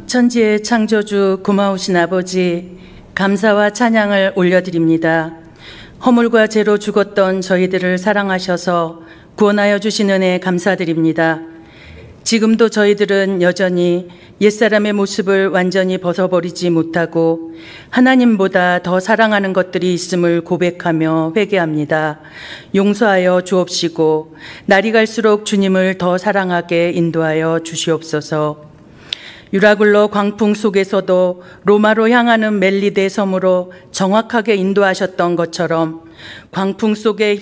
천지의 창조주 고마우신 아버지, 감사와 찬양을 올려드립니다. 허물과 죄로 죽었던 저희들을 사랑하셔서 구원하여 주신 은혜에 감사드립니다. 지금도 저희들은 여전히 옛사람의 모습을 완전히 벗어버리지 못하고 하나님보다 더 사랑하는 것들이 있음을 고백하며 회개합니다. 용서하여 주옵시고 날이 갈수록 주님을 더 사랑하게 인도하여 주시옵소서. 유라굴로 광풍 속에서도 로마로 향하는 멜리데 섬으로 정확하게 인도하셨던 것처럼 광풍 속에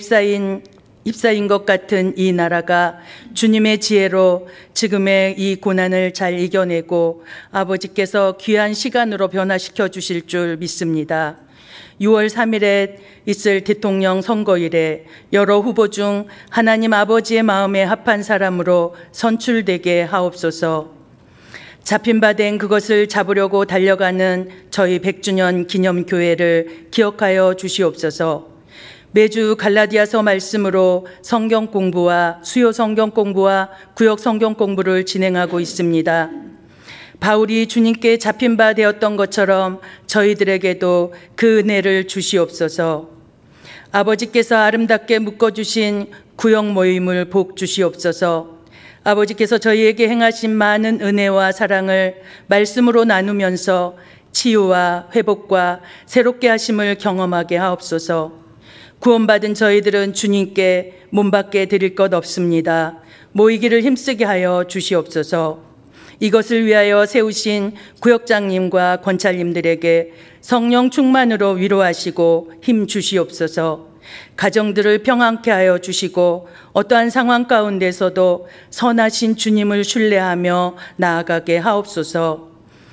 휩싸인 것 같은 이 나라가 주님의 지혜로 지금의 이 고난을 잘 이겨내고 아버지께서 귀한 시간으로 변화시켜 주실 줄 믿습니다. 6월 3일에 있을 대통령 선거일에 여러 후보 중 하나님 아버지의 마음에 합한 사람으로 선출되게 하옵소서. 잡힌 바 된 그것을 잡으려고 달려가는 저희 100주년 기념교회를 기억하여 주시옵소서. 매주 갈라디아서 말씀으로 성경 공부와 수요 성경 공부와 구역 성경 공부를 진행하고 있습니다. 바울이 주님께 잡힌 바 되었던 것처럼 저희들에게도 그 은혜를 주시옵소서. 아버지께서 아름답게 묶어주신 구역 모임을 복 주시옵소서. 아버지께서 저희에게 행하신 많은 은혜와 사랑을 말씀으로 나누면서 치유와 회복과 새롭게 하심을 경험하게 하옵소서. 구원받은 저희들은 주님께 몸밖에 드릴 것 없습니다. 모이기를 힘쓰게 하여 주시옵소서. 이것을 위하여 세우신 구역장님과 권찰님들에게 성령 충만으로 위로하시고 힘 주시옵소서. 가정들을 평안케 하여 주시고 어떠한 상황 가운데서도 선하신 주님을 신뢰하며 나아가게 하옵소서.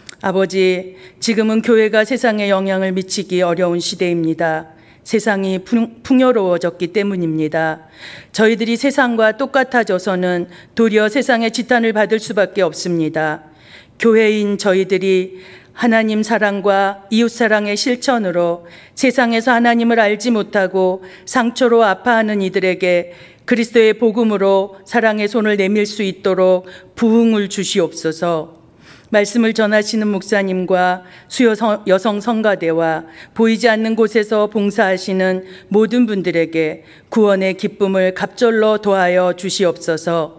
아버지, 지금은 교회가 세상에 영향을 미치기 어려운 시대입니다. 세상이 풍요로워졌기 때문입니다. 저희들이 세상과 똑같아져서는 도리어 세상의 지탄을 받을 수밖에 없습니다. 교회인 저희들이 하나님 사랑과 이웃 사랑의 실천으로 세상에서 하나님을 알지 못하고 상처로 아파하는 이들에게 그리스도의 복음으로 사랑의 손을 내밀 수 있도록 부흥을 주시옵소서. 말씀을 전하시는 목사님과 수요 여성 성가대와 보이지 않는 곳에서 봉사하시는 모든 분들에게 구원의 기쁨을 갑절로 도하여 주시옵소서.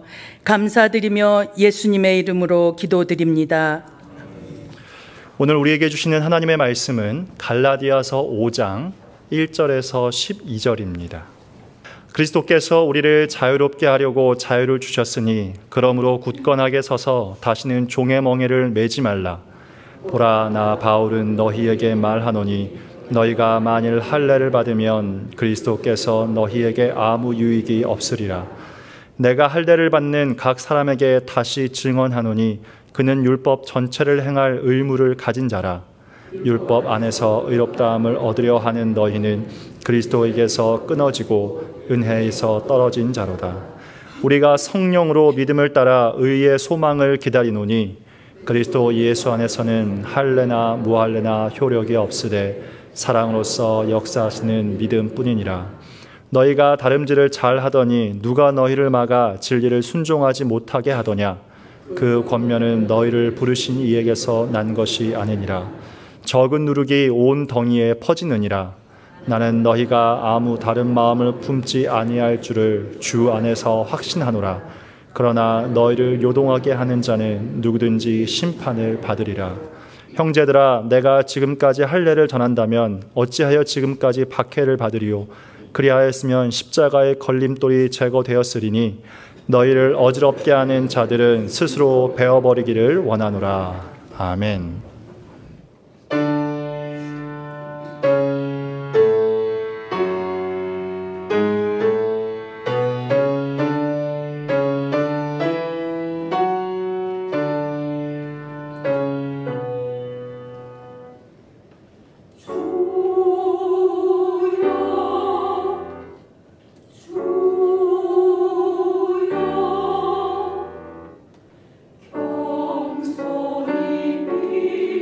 감사드리며 예수님의 이름으로 기도드립니다. 오늘 우리에게 주시는 하나님의 말씀은 갈라디아서 5장 1절에서 12절입니다. 그리스도께서 우리를 자유롭게 하려고 자유를 주셨으니 그러므로 굳건하게 서서 다시는 종의 멍에를 매지 말라. 보라, 나 바울은 너희에게 말하노니 너희가 만일 할례를 받으면 그리스도께서 너희에게 아무 유익이 없으리라. 내가 할례를 받는 각 사람에게 다시 증언하노니 그는 율법 전체를 행할 의무를 가진 자라. 율법 안에서 의롭다함을 얻으려 하는 너희는 그리스도에게서 끊어지고 은혜에서 떨어진 자로다. 우리가 성령으로 믿음을 따라 의의 소망을 기다리노니 그리스도 예수 안에서는 할례나 무할례나 효력이 없으되 사랑으로서 역사하시는 믿음뿐이니라. 너희가 다름질을 잘하더니 누가 너희를 막아 진리를 순종하지 못하게 하더냐. 그 권면은 너희를 부르신 이에게서 난 것이 아니니라. 적은 누룩이 온 덩이에 퍼지느니라. 나는 너희가 아무 다른 마음을 품지 아니할 줄을 주 안에서 확신하노라. 그러나 너희를 요동하게 하는 자는 누구든지 심판을 받으리라. 형제들아, 내가 지금까지 할례를 전한다면 어찌하여 지금까지 박해를 받으리요. 그리하였으면 십자가의 걸림돌이 제거되었으리니 너희를 어지럽게 하는 자들은 스스로 베어버리기를 원하노라. 아멘. 경솔히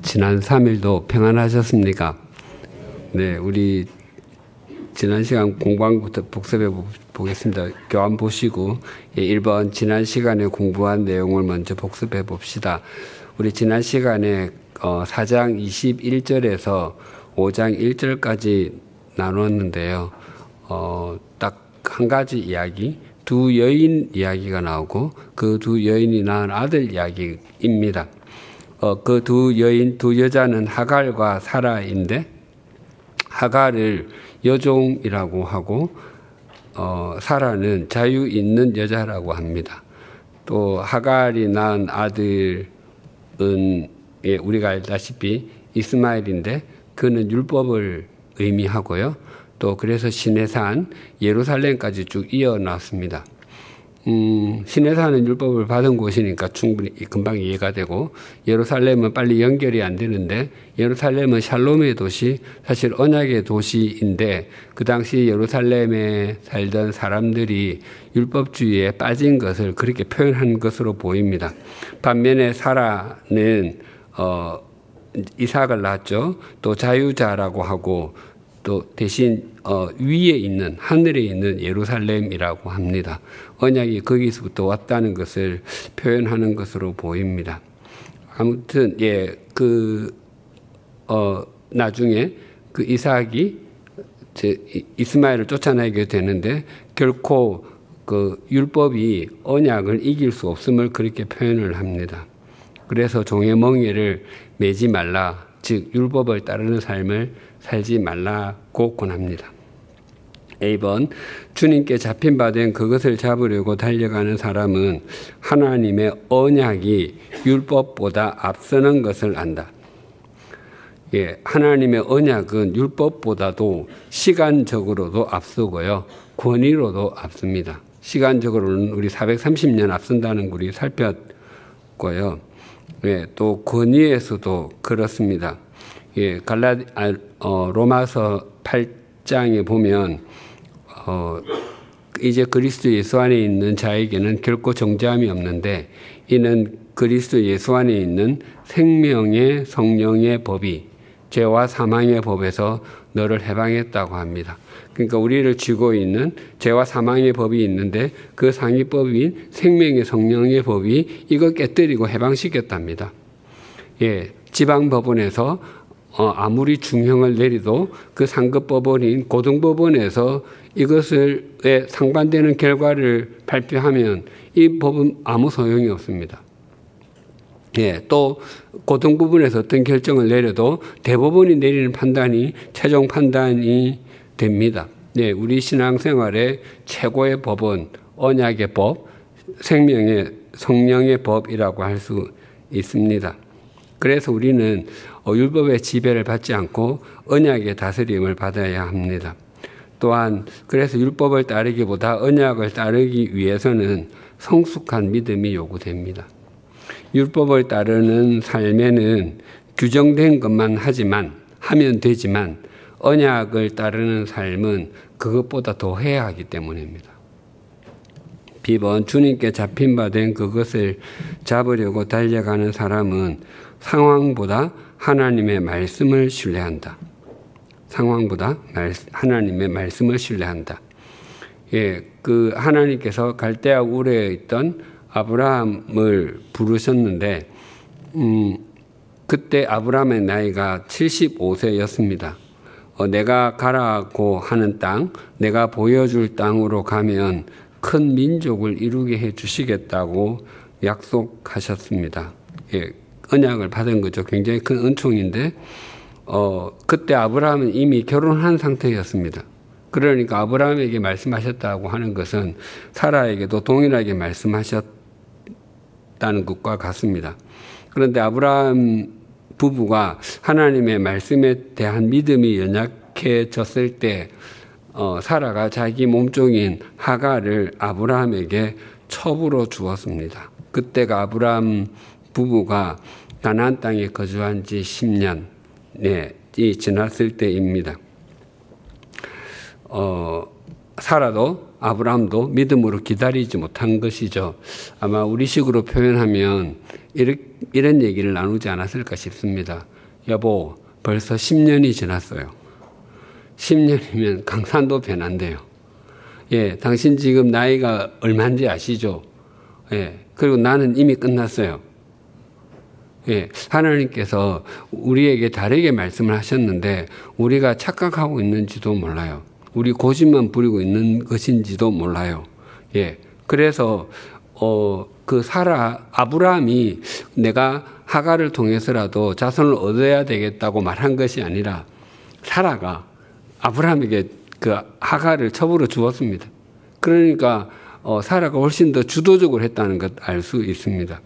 지난 3일도 평안하셨습니까? 네, 우리 지난 시간 공부한 것부터 복습해 보겠습니다. 교환 보시고 1번 지난 시간에 공부한 내용을 먼저 복습해 봅시다. 우리 지난 시간에 4장 21절에서 5장 1절까지 나눴는데요. 딱 한 가지 이야기, 두 여인 이야기가 나오고 그 두 여인이 낳은 아들 이야기입니다. 그 두 여인, 두 여자는 하갈과 사라인데 하갈을 여종이라고 하고 사라는 자유 있는 여자라고 합니다. 또 하갈이 낳은 아들은 우리가 알다시피 이스마엘인데 그는 율법을 의미하고요. 또 그래서 시내산 예루살렘까지 쭉 이어놨습니다. 시내산은 율법을 받은 곳이니까 충분히 금방 이해가 되고 예루살렘은 빨리 연결이 안 되는데 예루살렘은 샬롬의 도시, 사실 언약의 도시인데 그 당시 예루살렘에 살던 사람들이 율법주의에 빠진 것을 그렇게 표현한 것으로 보입니다. 반면에 사라는 이삭을 낳았죠. 또 자유자라고 하고 또 대신 위에 있는 하늘에 있는 예루살렘이라고 합니다. 언약이 거기서부터 왔다는 것을 표현하는 것으로 보입니다. 아무튼 나중에 그 이삭이 이스마엘을 쫓아내게 되는데 결코 그 율법이 언약을 이길 수 없음을 그렇게 표현을 합니다. 그래서 종의 멍에를 매지 말라, 즉 율법을 따르는 삶을 살지 말라고 권합니다. A번 주님께 잡힌 바 된 그것을 잡으려고 달려가는 사람은 하나님의 언약이 율법보다 앞서는 것을 안다. 하나님의 언약은 율법보다도 시간적으로도 앞서고요. 권위로도 앞섭니다. 시간적으로는 우리 430년 앞선다는 걸 우리 살폈고요. 또 권위에서도 그렇습니다. 로마서 8장에 보면 이제 그리스도 예수 안에 있는 자에게는 결코 정죄함이 없는데 이는 그리스도 예수 안에 있는 생명의 성령의 법이 죄와 사망의 법에서 너를 해방했다고 합니다. 그러니까 우리를 쥐고 있는 죄와 사망의 법이 있는데 그 상위법인 생명의 성령의 법이 이걸 깨뜨리고 해방시켰답니다. 지방법원에서 아무리 중형을 내리도 그 상급법원인 고등법원에서 이것을 상반되는 결과를 발표하면 이 법은 아무 소용이 없습니다. 또 고등법원에서 어떤 결정을 내려도 대법원이 내리는 판단이 최종 판단이 됩니다. 우리 신앙생활의 최고의 법은 언약의 법, 생명의 성령의 법이라고 할 수 있습니다. 그래서 우리는 율법의 지배를 받지 않고 언약의 다스림을 받아야 합니다. 또한 그래서 율법을 따르기보다 언약을 따르기 위해서는 성숙한 믿음이 요구됩니다. 율법을 따르는 삶에는 규정된 것만 하면 되지만 언약을 따르는 삶은 그것보다 더 해야 하기 때문입니다. B번 주님께 잡힌 바 된 그것을 잡으려고 달려가는 사람은 상황보다 하나님의 말씀을 신뢰한다. 상황보다 하나님의 말씀을 신뢰한다. 그 하나님께서 갈대아 우르에 있던 아브라함을 부르셨는데 그때 아브라함의 나이가 75세였습니다. 내가 가라고 하는 땅, 내가 보여줄 땅으로 가면 큰 민족을 이루게 해 주시겠다고 약속하셨습니다. 언약을 받은 거죠. 굉장히 큰 은총인데 그때 아브라함은 이미 결혼한 상태였습니다. 그러니까 아브라함에게 말씀하셨다고 하는 것은 사라에게도 동일하게 말씀하셨다는 것과 같습니다. 그런데 아브라함 부부가 하나님의 말씀에 대한 믿음이 연약해졌을 때 사라가 자기 몸종인 하갈을 아브라함에게 첩으로 주었습니다. 그때가 아브라함 부부가 가나안 땅에 거주한 지 10년이 지났을 때입니다. 사라도 아브라함도 믿음으로 기다리지 못한 것이죠. 아마 우리식으로 표현하면 이런 얘기를 나누지 않았을까 싶습니다. 여보, 벌써 10년이 지났어요. 10년이면 강산도 변한대요. 예, 당신 지금 나이가 얼마인지 아시죠? 예, 그리고 나는 이미 끝났어요. 예, 하나님께서 우리에게 다르게 말씀을 하셨는데 우리가 착각하고 있는지도 몰라요. 우리 고집만 부리고 있는 것인지도 몰라요. 예, 그래서 그 아브라함이 내가 하갈을 통해서라도 자손을 얻어야 되겠다고 말한 것이 아니라 사라가 아브라함에게 그 하갈을 첩으로 주었습니다. 그러니까 사라가 훨씬 더 주도적으로 했다는 것 알 수 있습니다.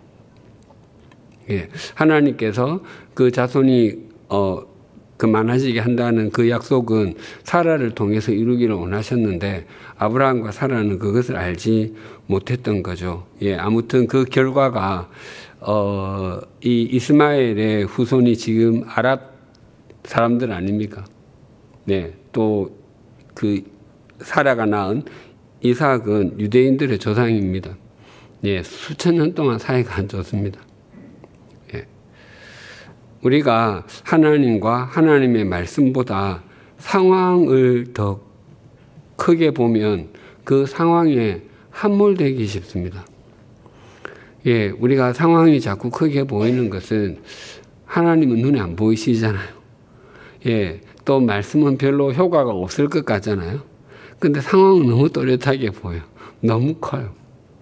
예, 하나님께서 그 자손이 그 많아지게 한다는 그 약속은 사라를 통해서 이루기를 원하셨는데 아브라함과 사라는 그것을 알지 못했던 거죠. 예, 아무튼 그 결과가 이 이스마엘의 후손이 지금 아랍 사람들 아닙니까? 네, 또 그 사라가 낳은 이삭은 유대인들의 조상입니다. 예, 수천 년 동안 사이가 안 좋습니다. 예, 우리가 하나님과 하나님의 말씀보다 상황을 더 크게 보면 그 상황에 함몰되기 쉽습니다. 예, 우리가 상황이 자꾸 크게 보이는 것은 하나님은 눈에 안 보이시잖아요. 예, 또 말씀은 별로 효과가 없을 것 같잖아요. 근데 상황은 너무 또렷하게 보여. 너무 커요.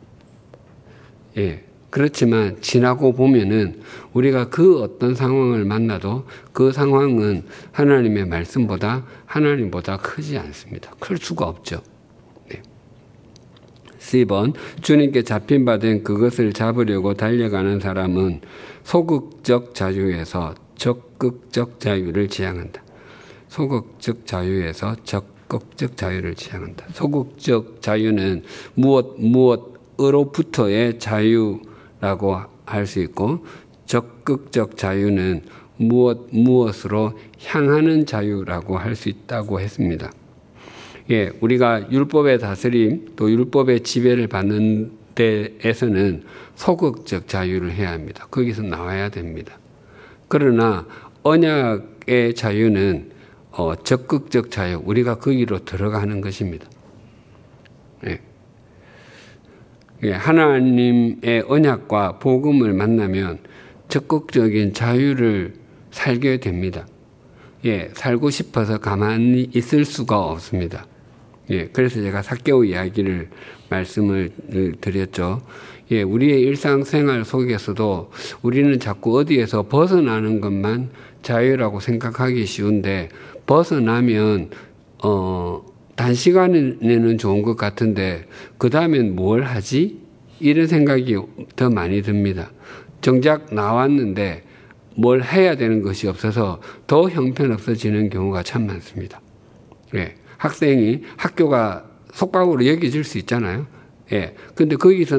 예, 그렇지만 지나고 보면은 우리가 그 어떤 상황을 만나도 그 상황은 하나님의 말씀보다 하나님보다 크지 않습니다. 클 수가 없죠. 네. 10번 주님께 잡힌 바 된 그것을 잡으려고 달려가는 사람은 소극적 자유에서 적극적 자유를 지향한다. 소극적 자유에서 적극적 자유를 지향한다. 소극적 자유는 무엇으로부터의 자유라고 할 수 있고 적극적 자유는 무엇으로 향하는 자유라고 할 수 있다고 했습니다. 예, 우리가 율법의 다스림 또 율법의 지배를 받는 데에서는 소극적 자유를 해야 합니다. 거기서 나와야 됩니다. 그러나 언약의 자유는 적극적 자유, 우리가 거기로 들어가는 것입니다. 예. 예, 하나님의 언약과 복음을 만나면 적극적인 자유를 살게 됩니다. 예, 살고 싶어서 가만히 있을 수가 없습니다. 예, 그래서 제가 삭개오 이야기를 말씀을 드렸죠. 예, 우리의 일상생활 속에서도 우리는 자꾸 어디에서 벗어나는 것만 자유라고 생각하기 쉬운데 벗어나면 단시간에는 좋은 것 같은데 그 다음엔 뭘 하지? 이런 생각이 더 많이 듭니다. 정작 나왔는데 뭘 해야 되는 것이 없어서 더 형편없어지는 경우가 참 많습니다. 예, 학생이 학교가 속박으로 여겨질 수 있잖아요. 예, 근데 거기서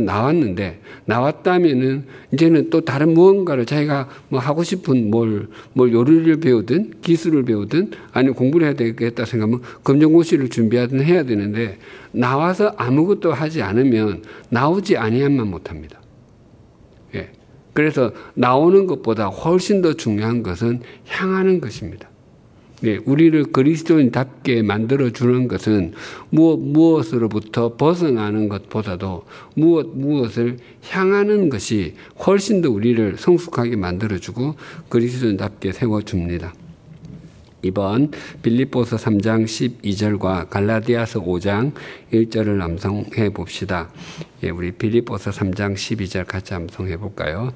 나왔다면은 이제는 또 다른 무언가를 자기가 뭐 하고 싶은 뭘 요리를 배우든 기술을 배우든 아니면 공부를 해야 되겠다 생각하면 검정고시를 준비하든 해야 되는데 나와서 아무것도 하지 않으면 나오지 아니하면 못합니다. 예, 그래서 나오는 것보다 훨씬 더 중요한 것은 향하는 것입니다. 네, 우리를 그리스도인답게 만들어주는 것은 무엇으로부터 벗어나는 것보다도 무엇을 향하는 것이 훨씬 더 우리를 성숙하게 만들어주고 그리스도인답게 세워줍니다. 2번 빌립보서 3장 12절과 갈라디아서 5장 1절을 암송해 봅시다. 예, 우리 빌립보서 3장 12절 같이 암송해 볼까요?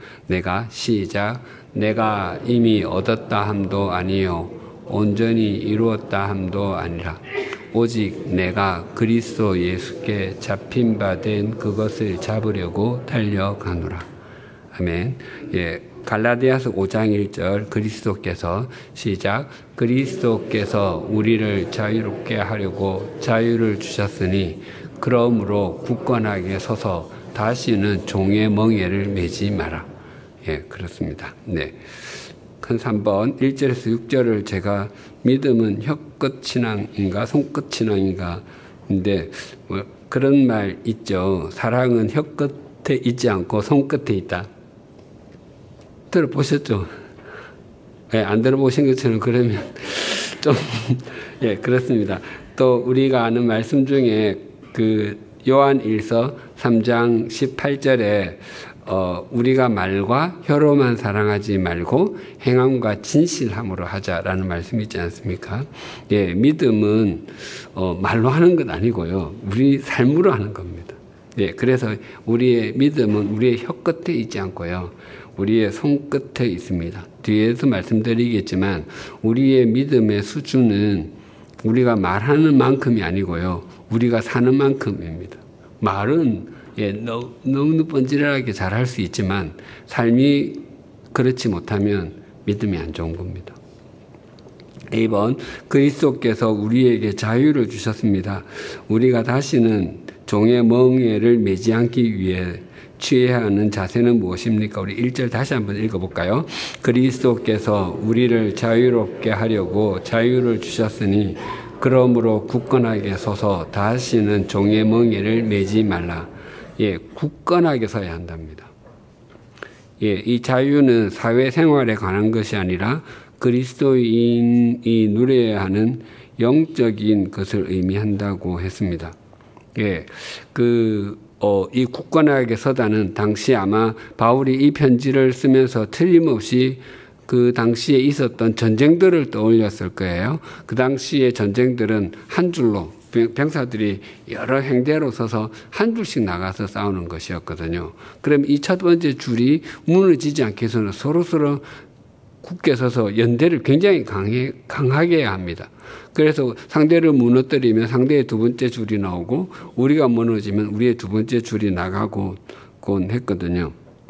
내가 이미 얻었다 함도 아니요 온전히 이루었다 함도 아니라 오직 내가 그리스도 예수께 잡힌 바 된 그것을 잡으려고 달려가노라. 아멘. 예, 갈라디아서 5장 1절 그리스도께서 시작 그리스도께서 우리를 자유롭게 하려고 자유를 주셨으니 그러므로 굳건하게 서서 다시는 종의 멍에를 매지 마라. 예, 그렇습니다. 네. 큰 3번 1절에서 6절을 제가 믿음은 혀끝 신앙인가 손끝 신앙인가 근데 뭐 그런 말 있죠. 사랑은 혀끝에 있지 않고 손끝에 있다. 들어보셨죠? 예, 안 들어보신 것처럼 그러면 좀 예, 그렇습니다. 또 우리가 아는 말씀 중에 그 요한일서 3장 18절에 우리가 말과 혀로만 사랑하지 말고 행함과 진실함으로 하자라는 말씀이 있지 않습니까? 예, 믿음은 말로 하는 것 아니고요. 우리 삶으로 하는 겁니다. 예, 그래서 우리의 믿음은 우리의 혀 끝에 있지 않고요. 우리의 손끝에 있습니다. 뒤에서 말씀드리겠지만 우리의 믿음의 수준은 우리가 말하는 만큼이 아니고요. 우리가 사는 만큼입니다. 말은 예, 너무 번지르하게 잘할 수 있지만 삶이 그렇지 못하면 믿음이 안 좋은 겁니다. 2번, 그리스도께서 우리에게 자유를 주셨습니다. 우리가 다시는 종의 멍에를 매지 않기 위해 취해야 하는 자세는 무엇입니까? 우리 1절 다시 한번 읽어볼까요? 그리스도께서 우리를 자유롭게 하려고 자유를 주셨으니 그러므로 굳건하게 서서 다시는 종의 멍에를 매지 말라. 예, 굳건하게 서야 한답니다. 예, 이 자유는 사회생활에 관한 것이 아니라 그리스도인이 누려야 하는 영적인 것을 의미한다고 했습니다. 예, 이 굳건하게 서다는 당시 아마 바울이 이 편지를 쓰면서 틀림없이 그 당시에 있었던 전쟁들을 떠올렸을 거예요. 그 당시의 전쟁들은 한 줄로 병사들이 여러 행대로 서서 한 줄씩 나가서 싸우는 것이었거든요. 그럼 이 첫 번째 줄이 무너지지 않게 해서는 서로서로 굳게 서서 연대를 굉장히 강하게 해야 합니다. 그래서 상대를 무너뜨리면 상대의 두 번째 줄이 나오고 우리가 무너지면 우리의 두 번째 줄이 나가곤 했거든요.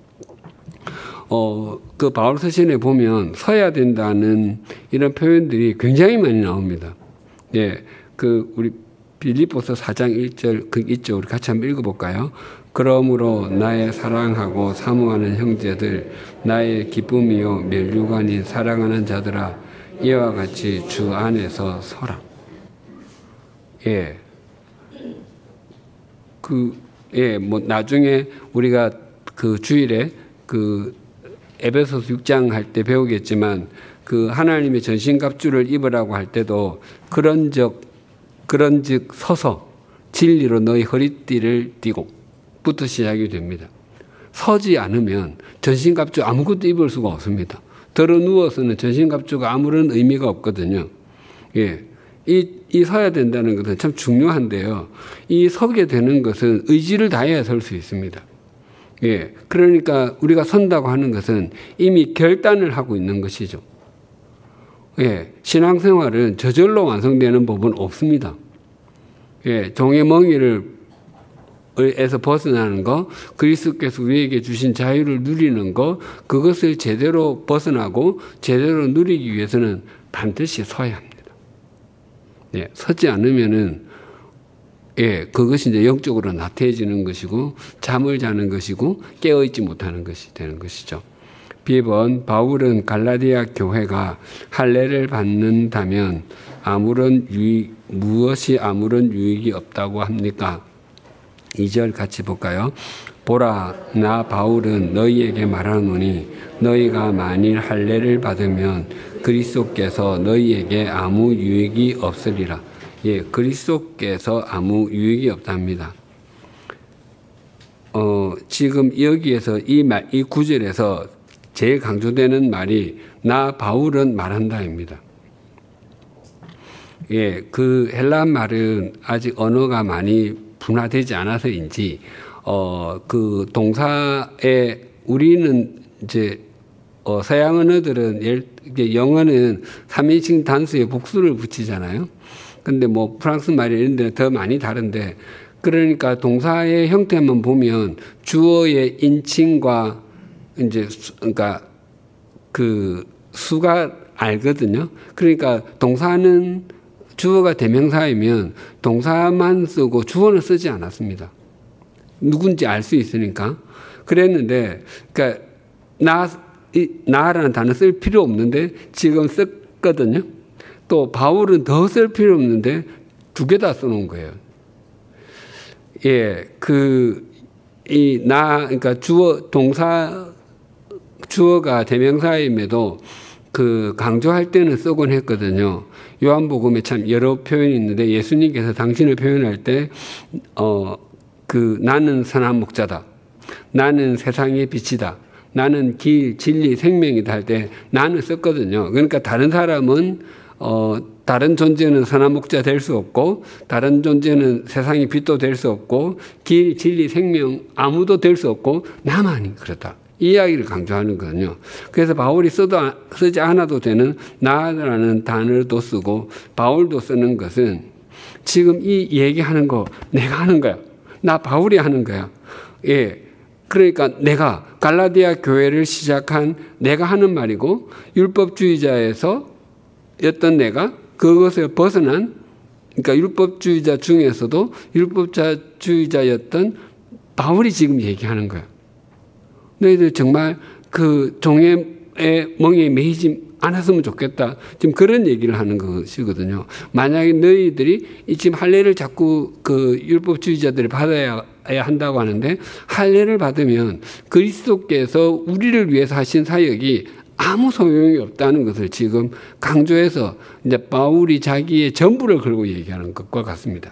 그 바울 서신에 보면 서야 된다는 이런 표현들이 굉장히 많이 나옵니다. 예, 우리 빌립보서 4장 1절 그 있죠. 우리 같이 한번 읽어볼까요? 그러므로 나의 사랑하고 사모하는 형제들, 나의 기쁨이요 멸류관인 사랑하는 자들아, 이와 같이 주 안에서 서라. 예, 나중에 우리가 그 주일에 에베소서 6장 할 때 배우겠지만 하나님의 전신갑주를 입으라고 할 때도 그런즉 서서 진리로 너희 허리띠를 띠고 부터 시작이 됩니다. 서지 않으면 전신갑주 아무것도 입을 수가 없습니다. 들어 누워서는 전신갑주가 아무런 의미가 없거든요. 예, 이 서야 된다는 것은 참 중요한데요. 이 서게 되는 것은 의지를 다해야 설 수 있습니다. 예, 그러니까 우리가 선다고 하는 것은 이미 결단을 하고 있는 것이죠. 예, 신앙생활은 저절로 완성되는 법은 없습니다. 예, 종의 멍에에서 벗어나는 거, 그리스도께서 우리에게 주신 자유를 누리는 거, 그것을 제대로 벗어나고 제대로 누리기 위해서는 반드시 서야 합니다. 예, 서지 않으면은 예, 그것이 이제 영적으로 나태해지는 것이고 잠을 자는 것이고 깨어있지 못하는 것이 되는 것이죠. B번, 바울은 갈라디아 교회가 할례를 받는다면 무엇이 아무런 유익이 없다고 합니까? 2절 같이 볼까요? 보라, 나 바울은 너희에게 말하노니 너희가 만일 할례를 받으면 그리스도께서 너희에게 아무 유익이 없으리라. 예, 그리스도께서 아무 유익이 없답니다. 지금 여기에서 이 구절에서 제일 강조되는 말이 나 바울은 말한다입니다. 예, 그 헬라 말은 아직 언어가 많이 분화되지 않아서인지 그 동사에 우리는 이제 서양 언어들은 영어는 3인칭 단수에 복수를 붙이잖아요. 근데 뭐 프랑스 말이 이런 데는 더 많이 다른데 그러니까 동사의 형태만 보면 주어의 인칭과 이제 그러니까 그 수가 알거든요. 그러니까 동사는 주어가 대명사이면 동사만 쓰고 주어는 쓰지 않았습니다. 누군지 알 수 있으니까. 그랬는데 그러니까 나라는 단어 쓸 필요 없는데 지금 썼거든요. 또 바울은 더 쓸 필요 없는데 두 개 다 써놓은 거예요. 예, 그러니까 주어가 대명사임에도 강조할 때는 쓰곤 했거든요. 요한복음에 참 여러 표현이 있는데 예수님께서 당신을 표현할 때, 나는 선한 목자다. 나는 세상의 빛이다. 나는 길, 진리, 생명이다 할 때 나는 썼거든요. 그러니까 다른 사람은, 다른 존재는 선한 목자 될 수 없고, 다른 존재는 세상의 빛도 될 수 없고, 길, 진리, 생명 아무도 될 수 없고, 나만이 그렇다. 이 이야기를 강조하는 거거든요. 그래서 바울이 쓰지 않아도 되는 나라는 단어도 쓰고 바울도 쓰는 것은 지금 이 얘기하는 거 내가 하는 거야. 나 바울이 하는 거야. 예. 그러니까 내가 갈라디아 교회를 시작한 내가 하는 말이고 율법주의자에서 였던 내가 그것을 벗어난 그러니까 율법주의자 중에서도 율법주의자였던 바울이 지금 얘기하는 거야. 너희들 정말 그 종의 멍에 매이지 않았으면 좋겠다. 지금 그런 얘기를 하는 것이거든요. 만약에 너희들이 지금 할례를 자꾸 그 율법주의자들이 받아야 한다고 하는데 할례를 받으면 그리스도께서 우리를 위해서 하신 사역이 아무 소용이 없다는 것을 지금 강조해서 이제 바울이 자기의 전부를 걸고 얘기하는 것과 같습니다.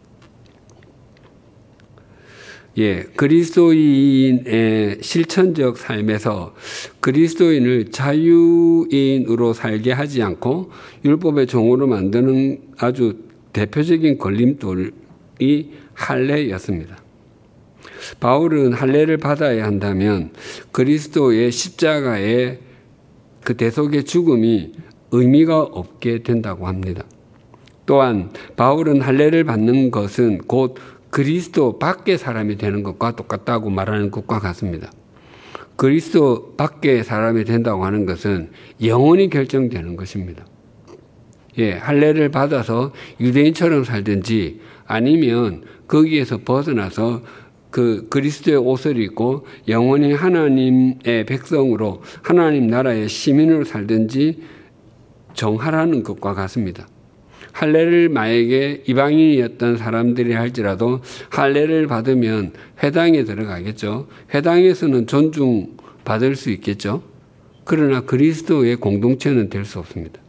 예, 그리스도인의 실천적 삶에서 그리스도인을 자유인으로 살게 하지 않고 율법의 종으로 만드는 아주 대표적인 걸림돌이 할례였습니다. 바울은 할례를 받아야 한다면 그리스도의 십자가의 그 대속의 죽음이 의미가 없게 된다고 합니다. 또한 바울은 할례를 받는 것은 곧 그리스도 밖의 사람이 되는 것과 똑같다고 말하는 것과 같습니다. 그리스도 밖의 사람이 된다고 하는 것은 영원히 결정되는 것입니다. 예, 할례를 받아서 유대인처럼 살든지 아니면 거기에서 벗어나서 그 그리스도의 옷을 입고 영원히 하나님의 백성으로 하나님 나라의 시민으로 살든지 정하라는 것과 같습니다. 할례를 만약에 이방인이었던 사람들이 할지라도 할례를 받으면 회당에 들어가겠죠. 회당에서는 존중받을 수 있겠죠. 그러나 그리스도의 공동체는 될 수 없습니다.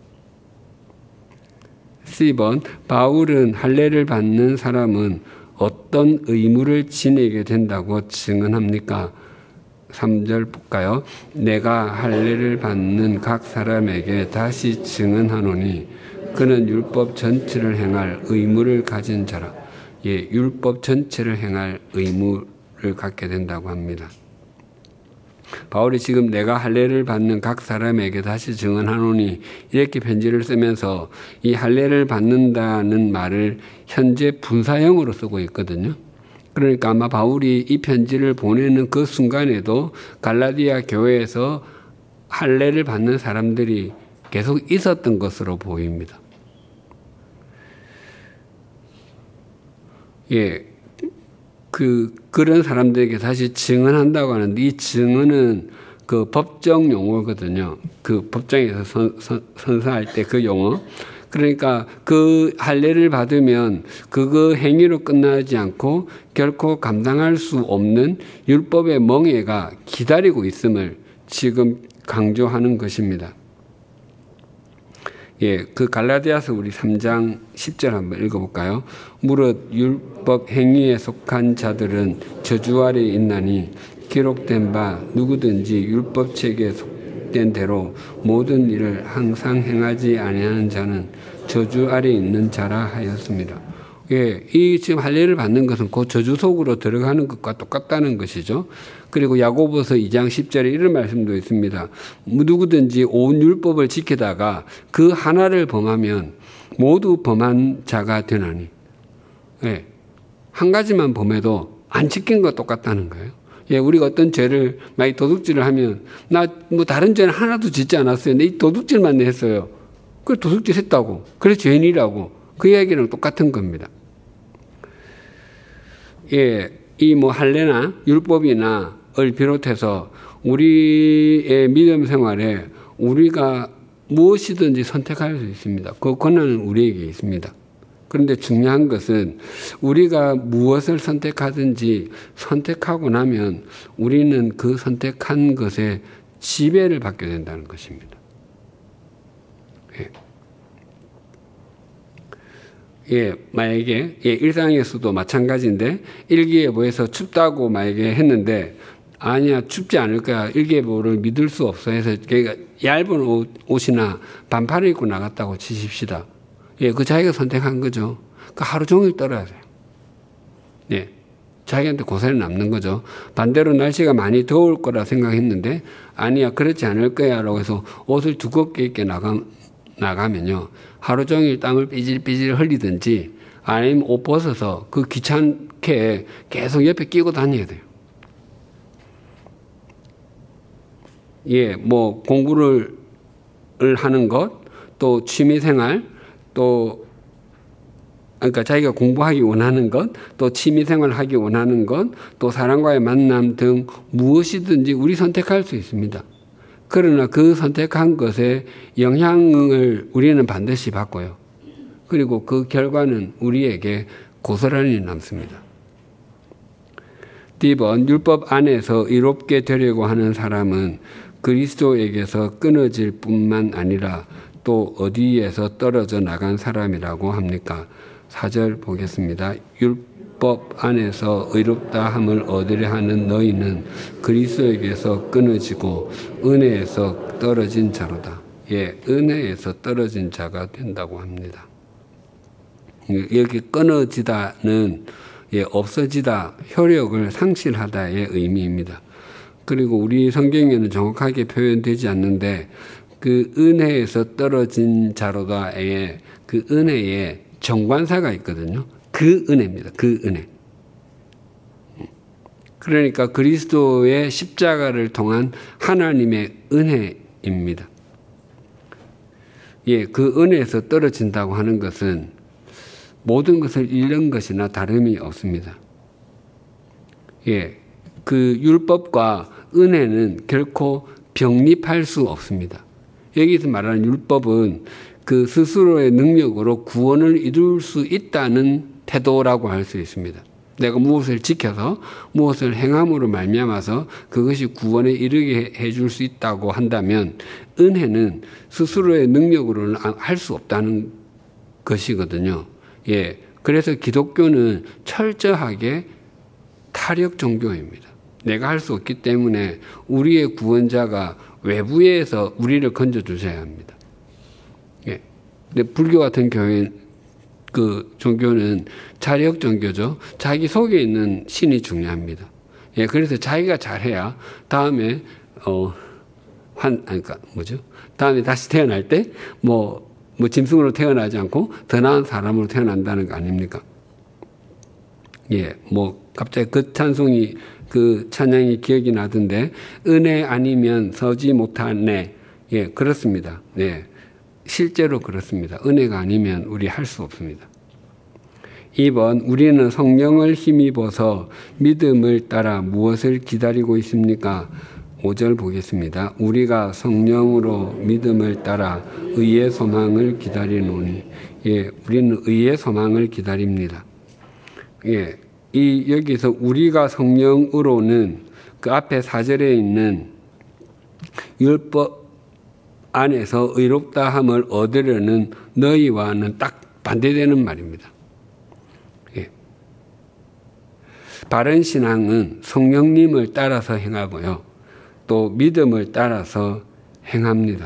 C번, 바울은 할례를 받는 사람은 어떤 의무를 지니게 된다고 증언합니까? 3절 볼까요? 내가 할례를 받는 각 사람에게 다시 증언하노니 그는 율법 전체를 행할 의무를 가진 자라. 예, 율법 전체를 행할 의무를 갖게 된다고 합니다. 바울이 지금 내가 할례를 받는 각 사람에게 다시 증언하노니 이렇게 편지를 쓰면서 이 할례를 받는다는 말을 현재 분사형으로 쓰고 있거든요. 그러니까 아마 바울이 이 편지를 보내는 그 순간에도 갈라디아 교회에서 할례를 받는 사람들이 계속 있었던 것으로 보입니다. 예, 그런 사람들에게 다시 증언한다고 하는데 이 증언은 그 법정 용어거든요. 그 법정에서 선서할 때 그 용어. 그러니까 그 할례를 받으면 그거 행위로 끝나지 않고 결코 감당할 수 없는 율법의 멍에가 기다리고 있음을 지금 강조하는 것입니다. 예, 그 갈라디아서 우리 3장 10절 한번 읽어볼까요? 무릇 율법 행위에 속한 자들은 저주 아래 있나니 기록된 바 누구든지 율법책에 속된 대로 모든 일을 항상 행하지 아니하는 자는 저주 아래 있는 자라 하였습니다. 예, 이 지금 할례를 받는 것은 그 저주 속으로 들어가는 것과 똑같다는 것이죠. 그리고 야고보서 2장 10절에 이런 말씀도 있습니다. 누구든지 온 율법을 지키다가 그 하나를 범하면 모두 범한 자가 되나니. 예, 한 가지만 범해도 안 지킨 것 똑같다는 거예요. 예, 우리가 어떤 죄를 만약 도둑질을 하면 나 뭐 다른 죄는 하나도 짓지 않았어요. 근데 이 도둑질만 했어요. 그래 도둑질 했다고. 그래 죄인이라고. 그 이야기랑 똑같은 겁니다. 예, 이 뭐 할례나 율법이나 을 비롯해서 우리의 믿음 생활에 우리가 무엇이든지 선택할 수 있습니다. 그 권한은 우리에게 있습니다. 그런데 중요한 것은 우리가 무엇을 선택하든지 선택하고 나면 우리는 그 선택한 것에 지배를 받게 된다는 것입니다. 만약에 일상에서도 마찬가지인데 일기예보에서 춥다고 만약에 했는데 아니야 춥지 않을 거야 일기예보를 믿을 수 없어 해서 얇은 옷이나 반팔을 입고 나갔다고 치십시다. 그 자기가 선택한 거죠. 그 하루 종일 떨어야 돼요. 자기한테 고생이 남는 거죠. 반대로 날씨가 많이 더울 거라 생각했는데 아니야 그렇지 않을 거야 라고 해서 옷을 두껍게 입게 나가면요 하루 종일 땀을 삐질삐질 흘리든지 아니면 옷 벗어서 그 귀찮게 계속 옆에 끼고 다녀야 돼요. 뭐 공부를 하는 것, 또 취미생활, 또 그러니까 자기가 공부하기 원하는 것, 또 취미생활 하기 원하는 것, 또 사람과의 만남 등 무엇이든지 우리 선택할 수 있습니다. 그러나 그 선택한 것에 영향을 우리는 반드시 받고요. 그리고 그 결과는 우리에게 고스란히 남습니다. D번, 율법 안에서 의롭게 되려고 하는 사람은 그리스도에게서 끊어질 뿐만 아니라 또 어디에서 떨어져 나간 사람이라고 합니까? 4절 보겠습니다. 율법 안에서 의롭다 함을 얻으려 하는 너희는 그리스도에게서 끊어지고 은혜에서 떨어진 자로다. 은혜에서 떨어진 자가 된다고 합니다. 여기 끊어지다는 없어지다, 효력을 상실하다의 의미입니다. 그리고 우리 성경에는 정확하게 표현되지 않는데 그 은혜에서 떨어진 자로다의 그 은혜에 정관사가 있거든요. 그 은혜입니다. 그 은혜. 그러니까 그리스도의 십자가를 통한 하나님의 은혜입니다. 그 은혜에서 떨어진다고 하는 것은 모든 것을 잃는 것이나 다름이 없습니다. 그 율법과 은혜는 결코 병립할 수 없습니다. 여기서 말하는 율법은 그 스스로의 능력으로 구원을 이룰 수 있다는 태도라고 할 수 있습니다. 내가 무엇을 지켜서 무엇을 행함으로 말미암아서 그것이 구원에 이르게 해줄 수 있다고 한다면 은혜는 스스로의 능력으로는 할 수 없다는 것이거든요. 그래서 기독교는 철저하게 타력 종교입니다. 내가 할 수 없기 때문에 우리의 구원자가 외부에서 우리를 건져주셔야 합니다. 근데 불교 같은 교회, 그 종교는 자력 종교죠. 자기 속에 있는 신이 중요합니다. 그래서 자기가 잘해야 다음에, 다음에 다시 태어날 때, 짐승으로 태어나지 않고 더 나은 사람으로 태어난다는 거 아닙니까? 갑자기 그 찬양이 기억이 나던데, 은혜 아니면 서지 못하네. 그렇습니다. 실제로 그렇습니다. 은혜가 아니면 우리 할 수 없습니다. 2번, 우리는 성령을 힘입어서 믿음을 따라 무엇을 기다리고 있습니까? 5절 보겠습니다. 우리가 성령으로 믿음을 따라 의의 소망을 기다리노니. 우리는 의의 소망을 기다립니다. 여기서 우리가 성령으로는 그 앞에 4절에 있는 율법 안에서 의롭다 함을 얻으려는 너희와는 딱 반대되는 말입니다. 바른 신앙은 성령님을 따라서 행하고요. 또 믿음을 따라서 행합니다.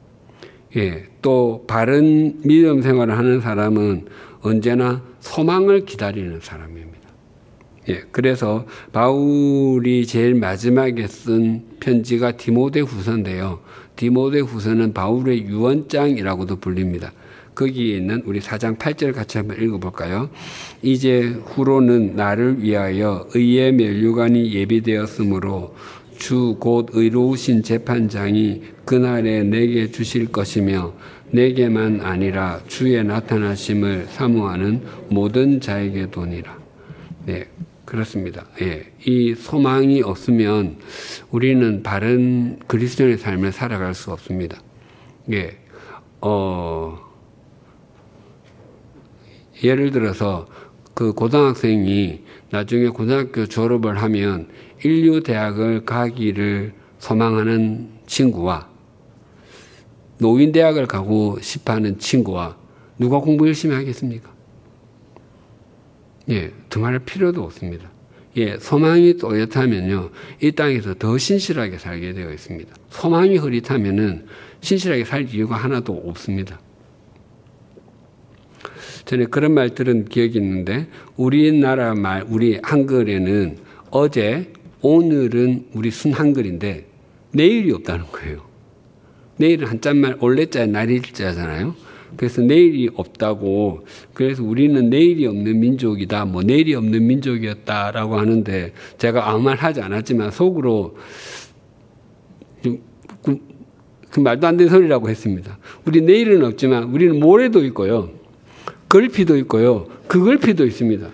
또 바른 믿음 생활을 하는 사람은 언제나 소망을 기다리는 사람입니다. 그래서 바울이 제일 마지막에 쓴 편지가 디모데후서인데요. 디모데후서는 바울의 유언장이라고도 불립니다. 거기에 있는 우리 4장 8절 같이 한번 읽어볼까요? 이제 후로는 나를 위하여 의의 면류관이 예비되었으므로 주 곧 의로우신 재판장이 그날에 내게 주실 것이며 내게만 아니라 주의 나타나심을 사모하는 모든 자에게 도니라. 그렇습니다. 이 소망이 없으면 우리는 바른 그리스도인의 삶을 살아갈 수 없습니다. 예를 들어서 그 고등학생이 나중에 고등학교 졸업을 하면 인류대학을 가기를 소망하는 친구와 노인대학을 가고 싶어하는 친구와 누가 공부 열심히 하겠습니까? 예, 두말할 필요도 없습니다. 예, 소망이 또렷하면요, 이 땅에서 더 신실하게 살게 되어 있습니다. 소망이 흐릿하면은 신실하게 살 이유가 하나도 없습니다. 전에 그런 말 들은 기억이 있는데, 우리나라 말, 우리 한글에는 어제, 오늘은 우리 순한글인데 내일이 없다는 거예요. 내일은 한자말 올레자 날일자잖아요. 그래서 내일이 없다고, 그래서 우리는 내일이 없는 민족이다, 뭐 내일이 없는 민족이었다라고 하는데, 제가 아무 말 하지 않았지만 속으로 그 말도 안 되는 소리라고 했습니다. 우리 내일은 없지만 우리는 모레도 있고요, 걸피도 있고요, 그걸피도 있습니다.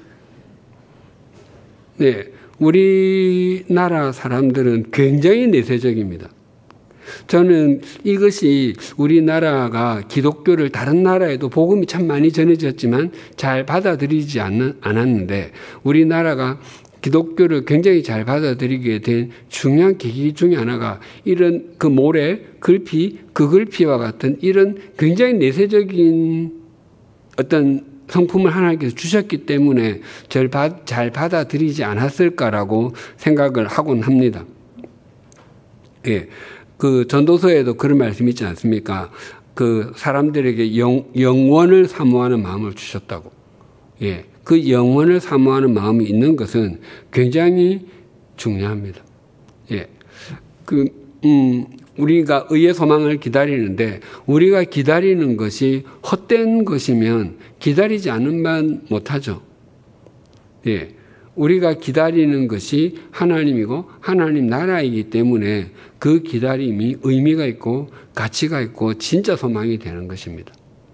네, 우리나라 사람들은 굉장히 내세적입니다. 저는 이것이 우리나라가 기독교를 다른 나라에도 복음이 참 많이 전해졌지만 잘 받아들이지 않았는데, 우리나라가 기독교를 굉장히 잘 받아들이게 된 중요한 계기 중에 하나가 이런 그 모래, 글피, 그글피와 같은 이런 굉장히 내세적인 어떤 성품을 하나님께서 주셨기 때문에 잘 받아들이지 않았을까라고 생각을 하곤 합니다. 예. 그 전도서에도 그런 말씀이 있지 않습니까? 그 사람들에게 영원을 사모하는 마음을 주셨다고. 예. 그 영원을 사모하는 마음이 있는 것은 굉장히 중요합니다. 예. 우리가 의의 소망을 기다리는데, 우리가 기다리는 것이 헛된 것이면 기다리지 않으면 못하죠. 예. 우리가 기다리는 것이 하나님이고 하나님 나라이기 때문에 그 기다림이 의미가 있고 가치가 있고 진짜 소망이 되는 것입니다.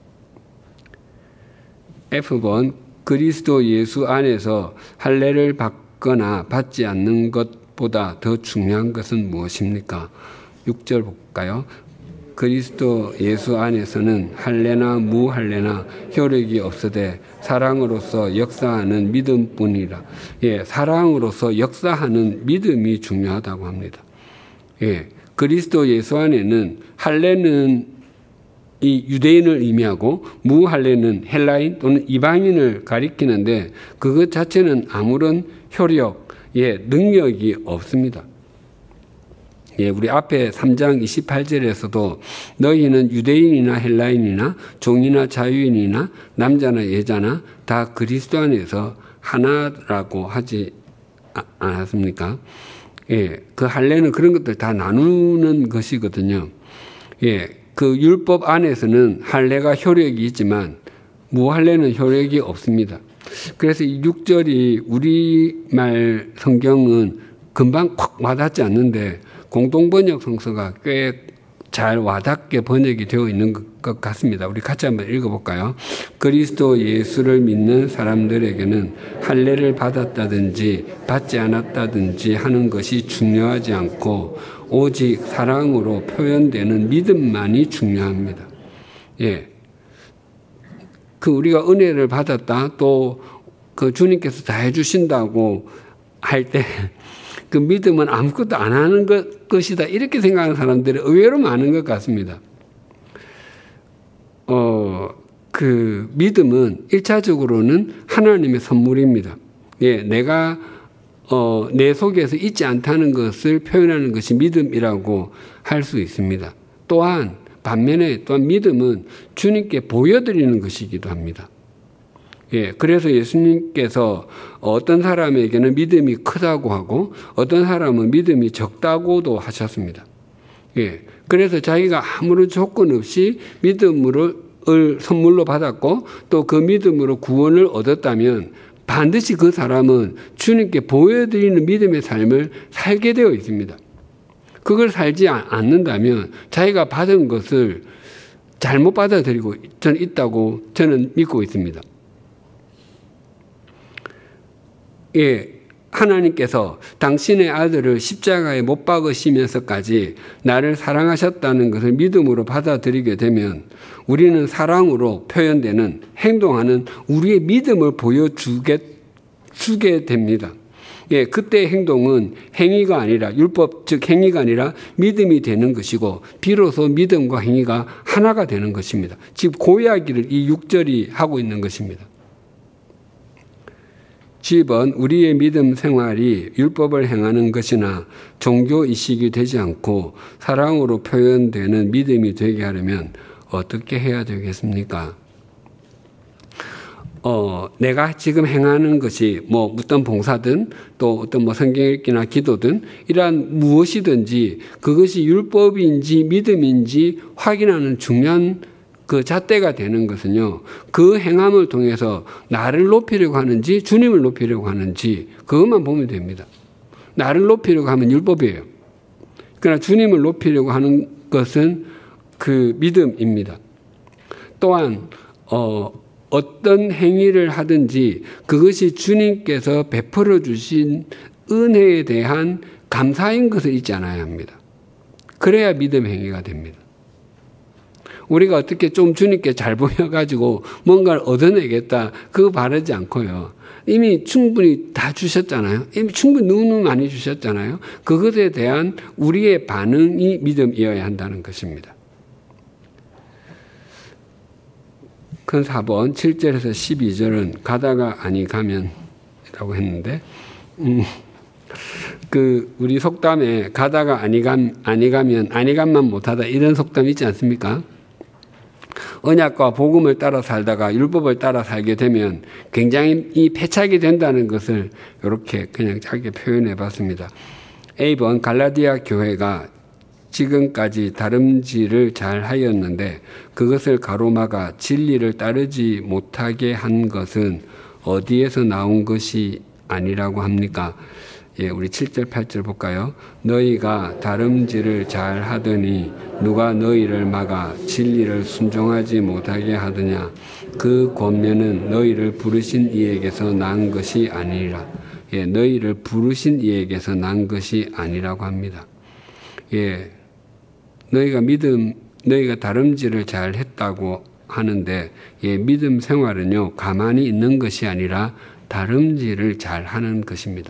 F번, 그리스도 예수 안에서 할례를 받거나 받지 않는 것보다 더 중요한 것은 무엇입니까? 6절 볼까요? 그리스도 예수 안에서는 할례나 무할례나 효력이 없으되 사랑으로서 역사하는 믿음뿐이라. 예, 사랑으로서 역사하는 믿음이 중요하다고 합니다. 예, 그리스도 예수 안에는 할례는 이 유대인을 의미하고 무할례는 헬라인 또는 이방인을 가리키는데, 그것 자체는 아무런 효력, 예, 능력이 없습니다. 예, 우리 앞에 3장 28절에서도 너희는 유대인이나 헬라인이나 종이나 자유인이나 남자나 여자나 다 그리스도 안에서 하나라고 하지 않았습니까? 예, 그 할례는 그런 것들 다 나누는 것이거든요. 예, 그 율법 안에서는 할례가 효력이 있지만 무할례는 효력이 없습니다. 그래서 이 6절이 우리말 성경은 금방 콱 와닿지 않는데 공동번역 성서가 꽤 잘 와닿게 번역이 되어 있는 것 같습니다. 우리 같이 한번 읽어볼까요? 그리스도 예수를 믿는 사람들에게는 할례를 받았다든지 받지 않았다든지 하는 것이 중요하지 않고 오직 사랑으로 표현되는 믿음만이 중요합니다. 예. 그 우리가 은혜를 받았다, 또 그 주님께서 다 해주신다고 할 때 그 믿음은 아무것도 안 하는 것이다, 이렇게 생각하는 사람들이 의외로 많은 것 같습니다. 그 믿음은 1차적으로는 하나님의 선물입니다. 예, 내가 내 속에서 있지 않다는 것을 표현하는 것이 믿음이라고 할 수 있습니다. 또한 반면에 또한 믿음은 주님께 보여드리는 것이기도 합니다. 예, 그래서 예수님께서 어떤 사람에게는 믿음이 크다고 하고 어떤 사람은 믿음이 적다고도 하셨습니다. 예, 그래서 자기가 아무런 조건 없이 믿음을 선물로 받았고 또 그 믿음으로 구원을 얻었다면 반드시 그 사람은 주님께 보여드리는 믿음의 삶을 살게 되어 있습니다. 그걸 살지 않는다면 자기가 받은 것을 잘못 받아들이고 저는 있다고 저는 믿고 있습니다. 예, 하나님께서 당신의 아들을 십자가에 못 박으시면서까지 나를 사랑하셨다는 것을 믿음으로 받아들이게 되면 우리는 사랑으로 표현되는 행동하는 우리의 믿음을 보여주게 됩니다. 예, 그때 행동은 행위가 아니라 율법 즉 행위가 아니라 믿음이 되는 것이고 비로소 믿음과 행위가 하나가 되는 것입니다. 지금 그 이야기를 이 6절이 하고 있는 것입니다. 10번 우리의 믿음 생활이 율법을 행하는 것이나 종교의식이 되지 않고 사랑으로 표현되는 믿음이 되게 하려면 어떻게 해야 되겠습니까? 내가 지금 행하는 것이 어떤 봉사든 또 어떤 성경 읽기나 기도든 이러한 무엇이든지 그것이 율법인지 믿음인지 확인하는 중요한 그 잣대가 되는 것은요, 그 행함을 통해서 나를 높이려고 하는지 주님을 높이려고 하는지 그것만 보면 됩니다. 나를 높이려고 하면 율법이에요. 그러나 주님을 높이려고 하는 것은 그 믿음입니다. 또한 어떤 행위를 하든지 그것이 주님께서 베풀어 주신 은혜에 대한 감사인 것을 잊지 않아야 합니다. 그래야 믿음 행위가 됩니다. 우리가 어떻게 좀 주님께 잘 보여가지고 뭔가를 얻어내겠다 그거 바라지 않고요. 이미 충분히 다 주셨잖아요. 이미 충분히 너무 많이 주셨잖아요. 그것에 대한 우리의 반응이 믿음이어야 한다는 것입니다. 큰 4번 7절에서 12절은 가다가 아니 가면이라고 했는데 우리 속담에 가다가 아니 가면 아니 감만 못하다 이런 속담이 있지 않습니까? 언약과 복음을 따라 살다가 율법을 따라 살게 되면 굉장히 이 패착이 된다는 것을 이렇게 그냥 짧게 표현해 봤습니다. A번 갈라디아 교회가 지금까지 다름질을 잘 하였는데 그것을 가로막아 진리를 따르지 못하게 한 것은 어디에서 나온 것이 아니라고 합니까? 예, 우리 7절, 8절 볼까요? 너희가 다름질을 잘 하더니 누가 너희를 막아 진리를 순종하지 못하게 하더냐? 그 권면은 너희를 부르신 이에게서 난 것이 아니라. 예, 너희를 부르신 이에게서 난 것이 아니라고 합니다. 예, 너희가 다름질을 잘 했다고 하는데, 예, 믿음 생활은요, 가만히 있는 것이 아니라 다름질을 잘 하는 것입니다.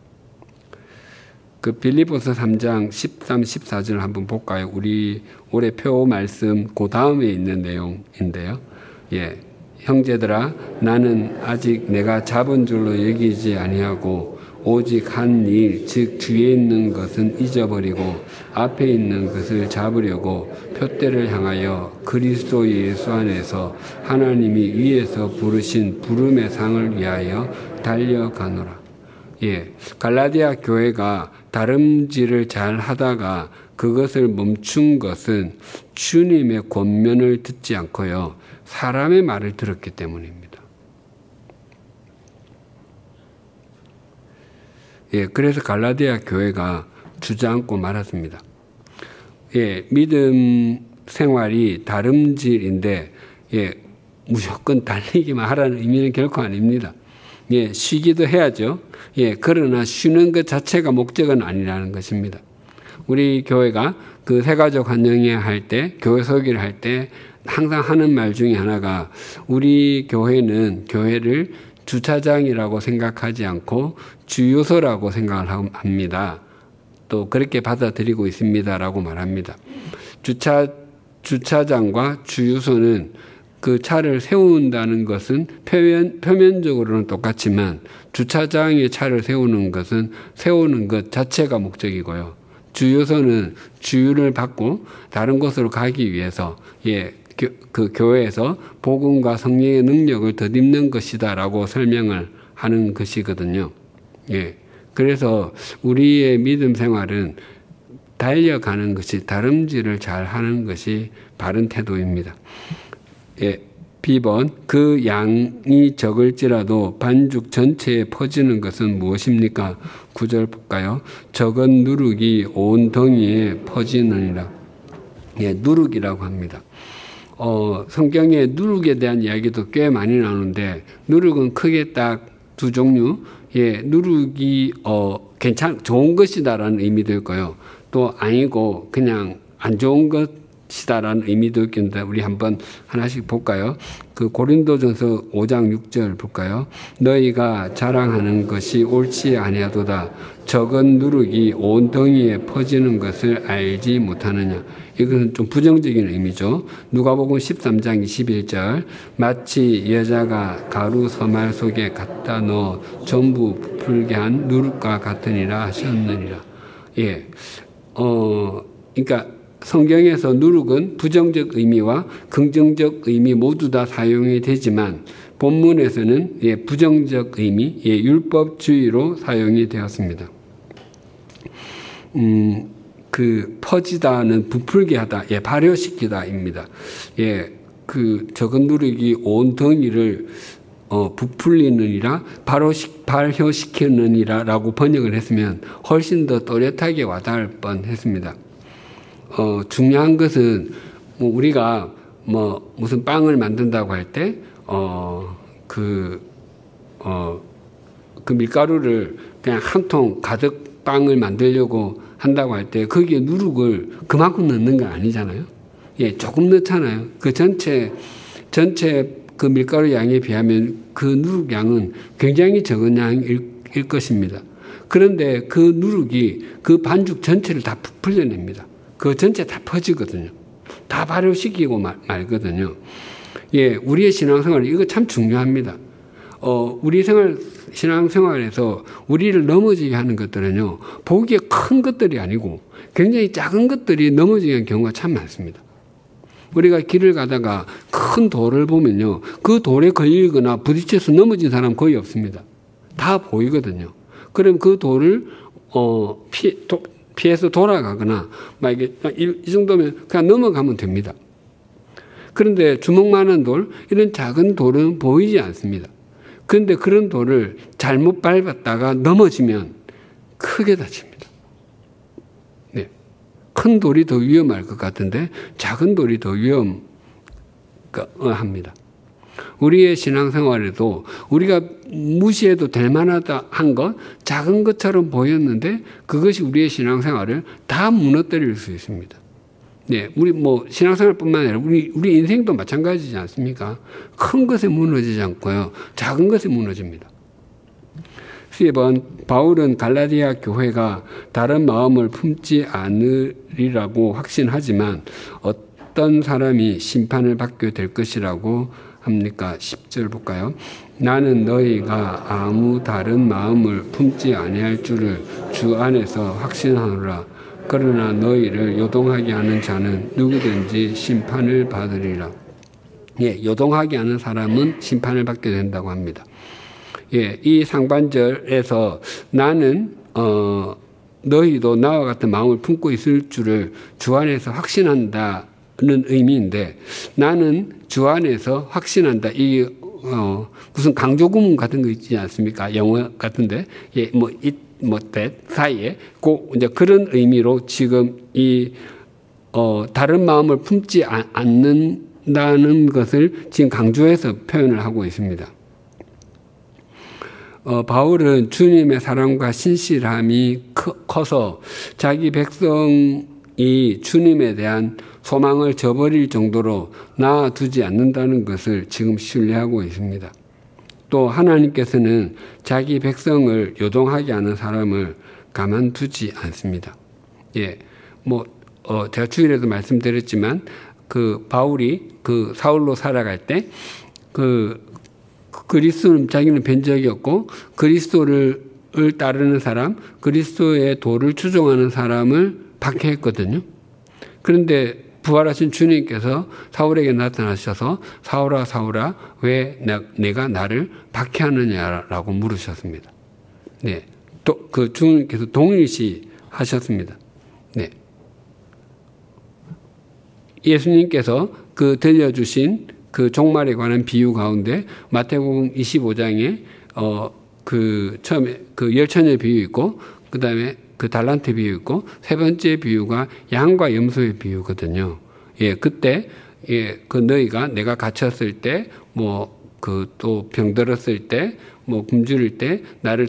그 빌립보서 3장 13, 14절 한번 볼까요? 우리 올해 표 말씀 그 다음에 있는 내용인데요. 예, 형제들아 나는 아직 내가 잡은 줄로 여기지 아니하고 오직 한 일, 즉 뒤에 있는 것은 잊어버리고 앞에 있는 것을 잡으려고 표대를 향하여 그리스도 예수 안에서 하나님이 위에서 부르신 부름의 상을 위하여 달려가노라. 예, 갈라디아 교회가 다름질을 잘 하다가 그것을 멈춘 것은 주님의 권면을 듣지 않고요, 사람의 말을 들었기 때문입니다. 예, 그래서 갈라디아 교회가 주저앉고 말았습니다. 예, 믿음 생활이 다름질인데, 예, 무조건 달리기만 하라는 의미는 결코 아닙니다. 예, 쉬기도 해야죠. 예, 그러나 쉬는 것 자체가 목적은 아니라는 것입니다. 우리 교회가 그 새가족 환영회 할 때, 교회 소개를 할 때 항상 하는 말 중에 하나가 우리 교회는 교회를 주차장이라고 생각하지 않고 주유소라고 생각을 합니다. 또 그렇게 받아들이고 있습니다라고 말합니다. 주차장과 주유소는 그 차를 세운다는 것은 표면적으로는 똑같지만 주차장에 차를 세우는 것은 세우는 것 자체가 목적이고요. 주유소는 주유를 받고 다른 곳으로 가기 위해서, 예, 그 교회에서 복음과 성령의 능력을 덧입는 것이다라고 설명을 하는 것이거든요. 예, 그래서 우리의 믿음 생활은 달려가는 것이, 다름질을 잘 하는 것이 바른 태도입니다. 예, B번 그 양이 적을지라도 반죽 전체에 퍼지는 것은 무엇입니까? 9절 볼까요? 적은 누룩이 온 덩이에 퍼지느니라. 예, 누룩이라고 합니다. 성경에 누룩에 대한 이야기도 꽤 많이 나오는데, 누룩은 크게 딱 두 종류. 예, 누룩이 좋은 것이다라는 의미도 있고요. 또 아니고 그냥 안 좋은 것, 시다라는 의미도 있겠는데 우리 한번 하나씩 볼까요? 그 고린도전서 5장 6절 볼까요? 너희가 자랑하는 것이 옳지 아니하도다. 적은 누룩이 온 덩이에 퍼지는 것을 알지 못하느냐. 이것은 좀 부정적인 의미죠. 누가복음 13장 21절 마치 여자가 가루 서말 속에 갖다 넣어 전부 부풀게 한 누룩과 같으니라 하셨느니라. 예, 그러니까 성경에서 누룩은 부정적 의미와 긍정적 의미 모두 다 사용이 되지만 본문에서는 부정적 의미, 율법주의로 사용이 되었습니다. 그 퍼지다는 부풀게 하다, 발효시키다입니다. 그 적은 누룩이 온 덩이를 부풀리느니라, 발효시키느니라라고 번역을 했으면 훨씬 더 또렷하게 와닿을 뻔했습니다. 중요한 것은 우리가 무슨 빵을 만든다고 할 때 그 밀가루를 그냥 한 통 가득 빵을 만들려고 한다고 할 때 거기에 누룩을 그만큼 넣는 건 아니잖아요. 조금 넣잖아요. 그 전체 그 밀가루 양에 비하면 그 누룩 양은 굉장히 적은 양일 것입니다. 그런데 그 누룩이 그 반죽 전체를 다 부풀려냅니다. 그 전체 다 퍼지거든요. 다 발효시키고 말거든요. 우리의 신앙생활, 이거 참 중요합니다. 우리 신앙생활에서 우리를 넘어지게 하는 것들은요, 보기에 큰 것들이 아니고 굉장히 작은 것들이 넘어지게 하는 경우가 참 많습니다. 우리가 길을 가다가 큰 돌을 보면요, 그 돌에 걸리거나 부딪혀서 넘어진 사람 거의 없습니다. 다 보이거든요. 그럼 그 돌을 피해서 돌아가거나 이 정도면 그냥 넘어가면 됩니다. 그런데 주먹만한 돌, 이런 작은 돌은 보이지 않습니다. 그런데 그런 돌을 잘못 밟았다가 넘어지면 크게 다칩니다. 큰 돌이 더 위험할 것 같은데 작은 돌이 더 위험합니다. 우리의 신앙생활에도 우리가 무시해도 될 만하다 한 것, 작은 것처럼 보였는데 그것이 우리의 신앙생활을 다 무너뜨릴 수 있습니다. 우리 신앙생활뿐만 아니라 우리 인생도 마찬가지지 않습니까? 큰 것에 무너지지 않고요, 작은 것에 무너집니다. 바울은 갈라디아 교회가 다른 마음을 품지 않으리라고 확신하지만 어떤 사람이 심판을 받게 될 것이라고 합니까? 10절 볼까요? 나는 너희가 아무 다른 마음을 품지 아니할 줄을 주 안에서 확신하노라. 그러나 너희를 요동하게 하는 자는 누구든지 심판을 받으리라. 요동하게 하는 사람은 심판을 받게 된다고 합니다. 이 상반절에서 나는 너희도 나와 같은 마음을 품고 있을 줄을 주 안에서 확신한다는 의미인데, 나는 주 안에서 확신한다. 이 무슨 강조구문 같은 거 있지 않습니까? 영어 같은데, that 사이에 이제 그런 의미로 지금 이 다른 마음을 품지 않는다는 것을 지금 강조해서 표현을 하고 있습니다. 바울은 주님의 사랑과 신실함이 커서 자기 백성이 주님에 대한 소망을 저버릴 정도로 놔두지 않는다는 것을 지금 신뢰하고 있습니다. 또 하나님께서는 자기 백성을 요동하게 하는 사람을 가만두지 않습니다. 제가 주일에도 말씀드렸지만 그 바울이 그 사울로 살아갈 때 그리스도는 자기는 뵌 적이 없고 그리스도를 따르는 사람, 그리스도의 도를 추종하는 사람을 박해했거든요. 그런데 부활하신 주님께서 사울에게 나타나셔서 사울아 사울아 왜 내가 나를 박해하느냐라고 물으셨습니다. 그 주님께서 동일시 하셨습니다. 예수님께서 그 들려주신 그 종말에 관한 비유 가운데 마태복음 25장에 처음에 그 열처녀 비유 있고, 그 다음에 그 달란트 비유 있고, 세 번째 비유가 양과 염소의 비유거든요. 그때 그 너희가 내가 갇혔을 때, 또 병들었을 때, 굶주릴 때 나를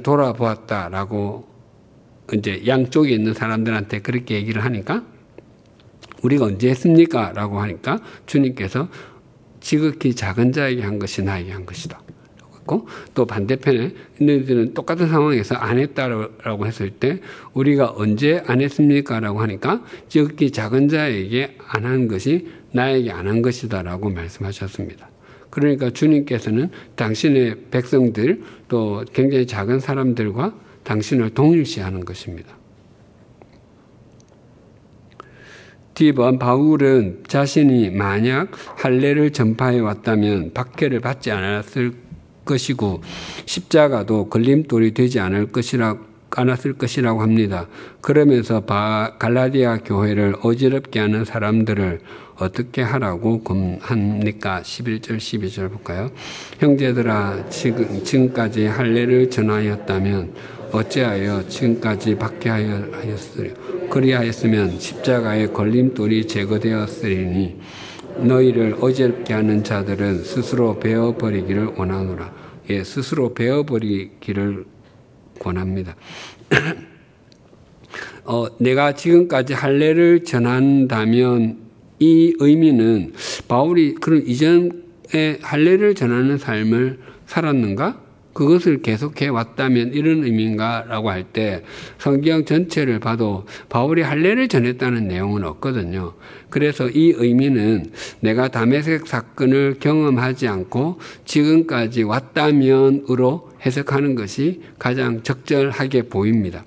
돌아보았다라고 이제 양쪽에 있는 사람들한테 그렇게 얘기를 하니까 우리가 언제 했습니까? 라고 하니까 주님께서 지극히 작은 자에게 한 것이 나에게 한 것이다. 또 반대편에 너희들은 똑같은 상황에서 안 했다라고 했을 때 우리가 언제 안 했습니까? 라고 하니까 지극히 작은 자에게 안 한 것이 나에게 안 한 것이다 라고 말씀하셨습니다. 그러니까 주님께서는 당신의 백성들 또 굉장히 작은 사람들과 당신을 동일시하는 것입니다. D번 바울은 자신이 만약 할례를 전파해 왔다면 박해를 받지 않았을 것이고 십자가도 걸림돌이 되지 않았을 것이라고 합니다. 그러면서 갈라디아 교회를 어지럽게 하는 사람들을 어떻게 하라고 합니까? 11절 12절 볼까요? 형제들아 지금까지 할례를 전하였다면 어찌하여 지금까지 박해하였으려? 그리하였으면 십자가의 걸림돌이 제거되었으리니 너희를 어지럽게 하는 자들은 스스로 베어버리기를 원하노라. 예, 스스로 베어버리기를 권합니다. 내가 지금까지 할례를 전한다면 이 의미는 바울이 그런 이전에 할례를 전하는 삶을 살았는가? 그것을 계속해 왔다면 이런 의미인가? 라고 할 때 성경 전체를 봐도 바울이 할례를 전했다는 내용은 없거든요. 그래서 이 의미는 내가 다메섹 사건을 경험하지 않고 지금까지 왔다면으로 해석하는 것이 가장 적절하게 보입니다.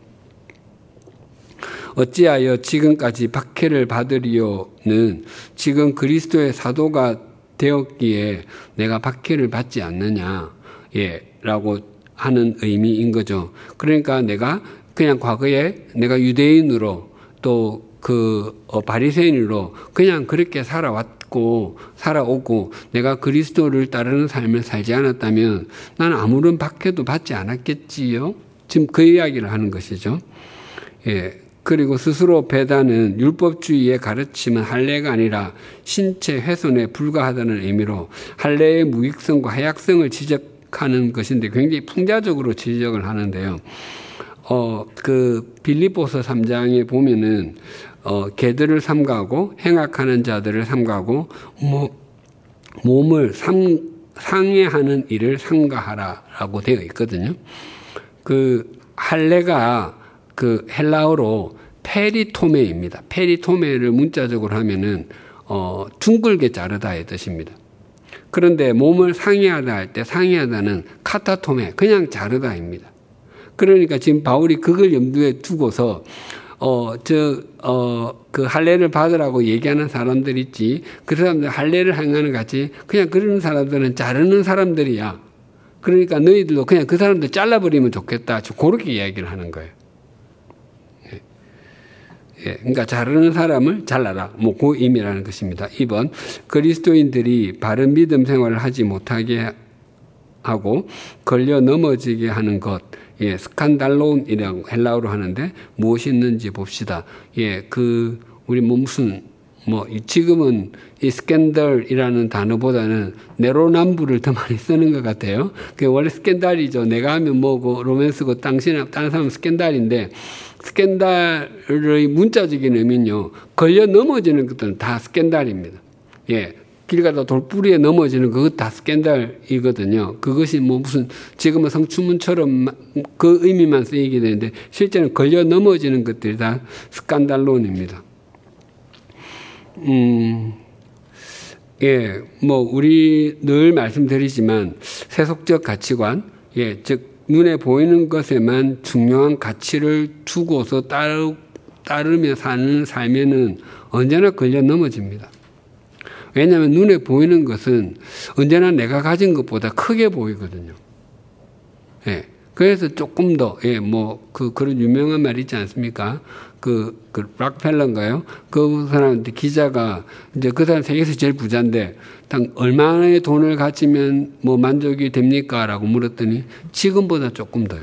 어찌하여 지금까지 박해를 받으리요는 지금 그리스도의 사도가 되었기에 내가 박해를 받지 않느냐, 라고 하는 의미인 거죠. 그러니까 내가 그냥 과거에 내가 유대인으로 또 바리새인으로 그냥 그렇게 살아오고 내가 그리스도를 따르는 삶을 살지 않았다면 나는 아무런 박해도 받지 않았겠지요. 지금 그 이야기를 하는 것이죠. 그리고 스스로 배다는 율법주의의 가르침은 할례가 아니라 신체 훼손에 불과하다는 의미로 할례의 무익성과 하약성을 지적하는 것인데 굉장히 풍자적으로 지적을 하는데요. 빌립보서 3장에 보면은 개들을 삼가고 행악하는 자들을 삼가고 몸을 상해하는 일을 삼가하라라고 되어 있거든요. 할례가 헬라어로 페리토메입니다. 페리토메를 문자적으로 하면은 둥글게 자르다의 뜻입니다. 그런데 몸을 상해하다 할 때 상해하다는 카타토메, 그냥 자르다입니다. 그러니까 지금 바울이 그걸 염두에 두고서 할례를 받으라고 얘기하는 사람들 있지, 그 사람들 할례를 행하는 같이 그냥 그러는 사람들은 자르는 사람들이야. 그러니까 너희들도 그냥 그 사람들 잘라버리면 좋겠다. 그렇게 이야기를 하는 거예요. 그러니까 자르는 사람을 잘라라. 그 의미라는 것입니다. 2번, 그리스도인들이 바른 믿음 생활을 하지 못하게 하고 걸려 넘어지게 하는 것, 스칸달론이라고 헬라어로 하는데 무엇이 있는지 봅시다. 우리 지금은 이 스캔들이라는 단어보다는 내로남불을 더 많이 쓰는 것 같아요. 원래 스캔들이죠. 내가 하면 뭐고 로맨스고 다른 사람은 스캔들인데, 스캔들의 문자적인 의미는요, 걸려 넘어지는 것들은 다 스캔들입니다. 길 가다 돌뿌리에 넘어지는 그것 다 스캔들이거든요. 그것이 지금은 성추문처럼 그 의미만 쓰이게 되는데, 실제는 걸려 넘어지는 것들이 다 스칸달론입니다. 우리 늘 말씀드리지만, 세속적 가치관, 즉, 눈에 보이는 것에만 중요한 가치를 두고서 따르며 사는 삶에는 언제나 걸려 넘어집니다. 왜냐하면 눈에 보이는 것은 언제나 내가 가진 것보다 크게 보이거든요. 그래서 조금 더, 그런 유명한 말 있지 않습니까? 락펠러인가요? 그 사람한테 기자가, 이제 그 사람 세계에서 제일 부자인데, 얼마의 돈을 가지면 만족이 됩니까? 라고 물었더니, 지금보다 조금 더요.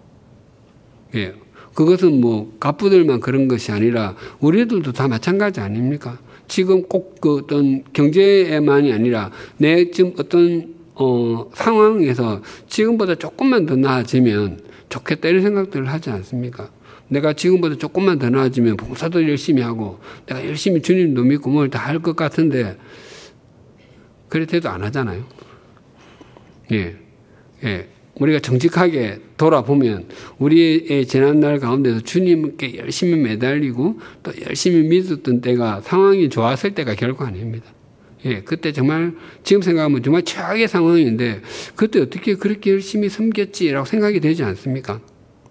그것은 갑부들만 그런 것이 아니라, 우리들도 다 마찬가지 아닙니까? 지금 꼭 어떤 경제에만이 아니라, 내 지금 어떤, 상황에서 지금보다 조금만 더 나아지면 좋겠다 이런 생각들을 하지 않습니까? 내가 지금보다 조금만 더 나아지면 봉사도 열심히 하고 내가 열심히 주님도 믿고 뭘 다 할 것 같은데 그래도 안 하잖아요. 예. 우리가 정직하게 돌아보면 우리의 지난날 가운데서 주님께 열심히 매달리고 또 열심히 믿었던 때가 상황이 좋았을 때가 결코 아닙니다. 예, 그때 정말 지금 생각하면 정말 최악의 상황인데 그때 어떻게 그렇게 열심히 섬겼지라고 생각이 되지 않습니까?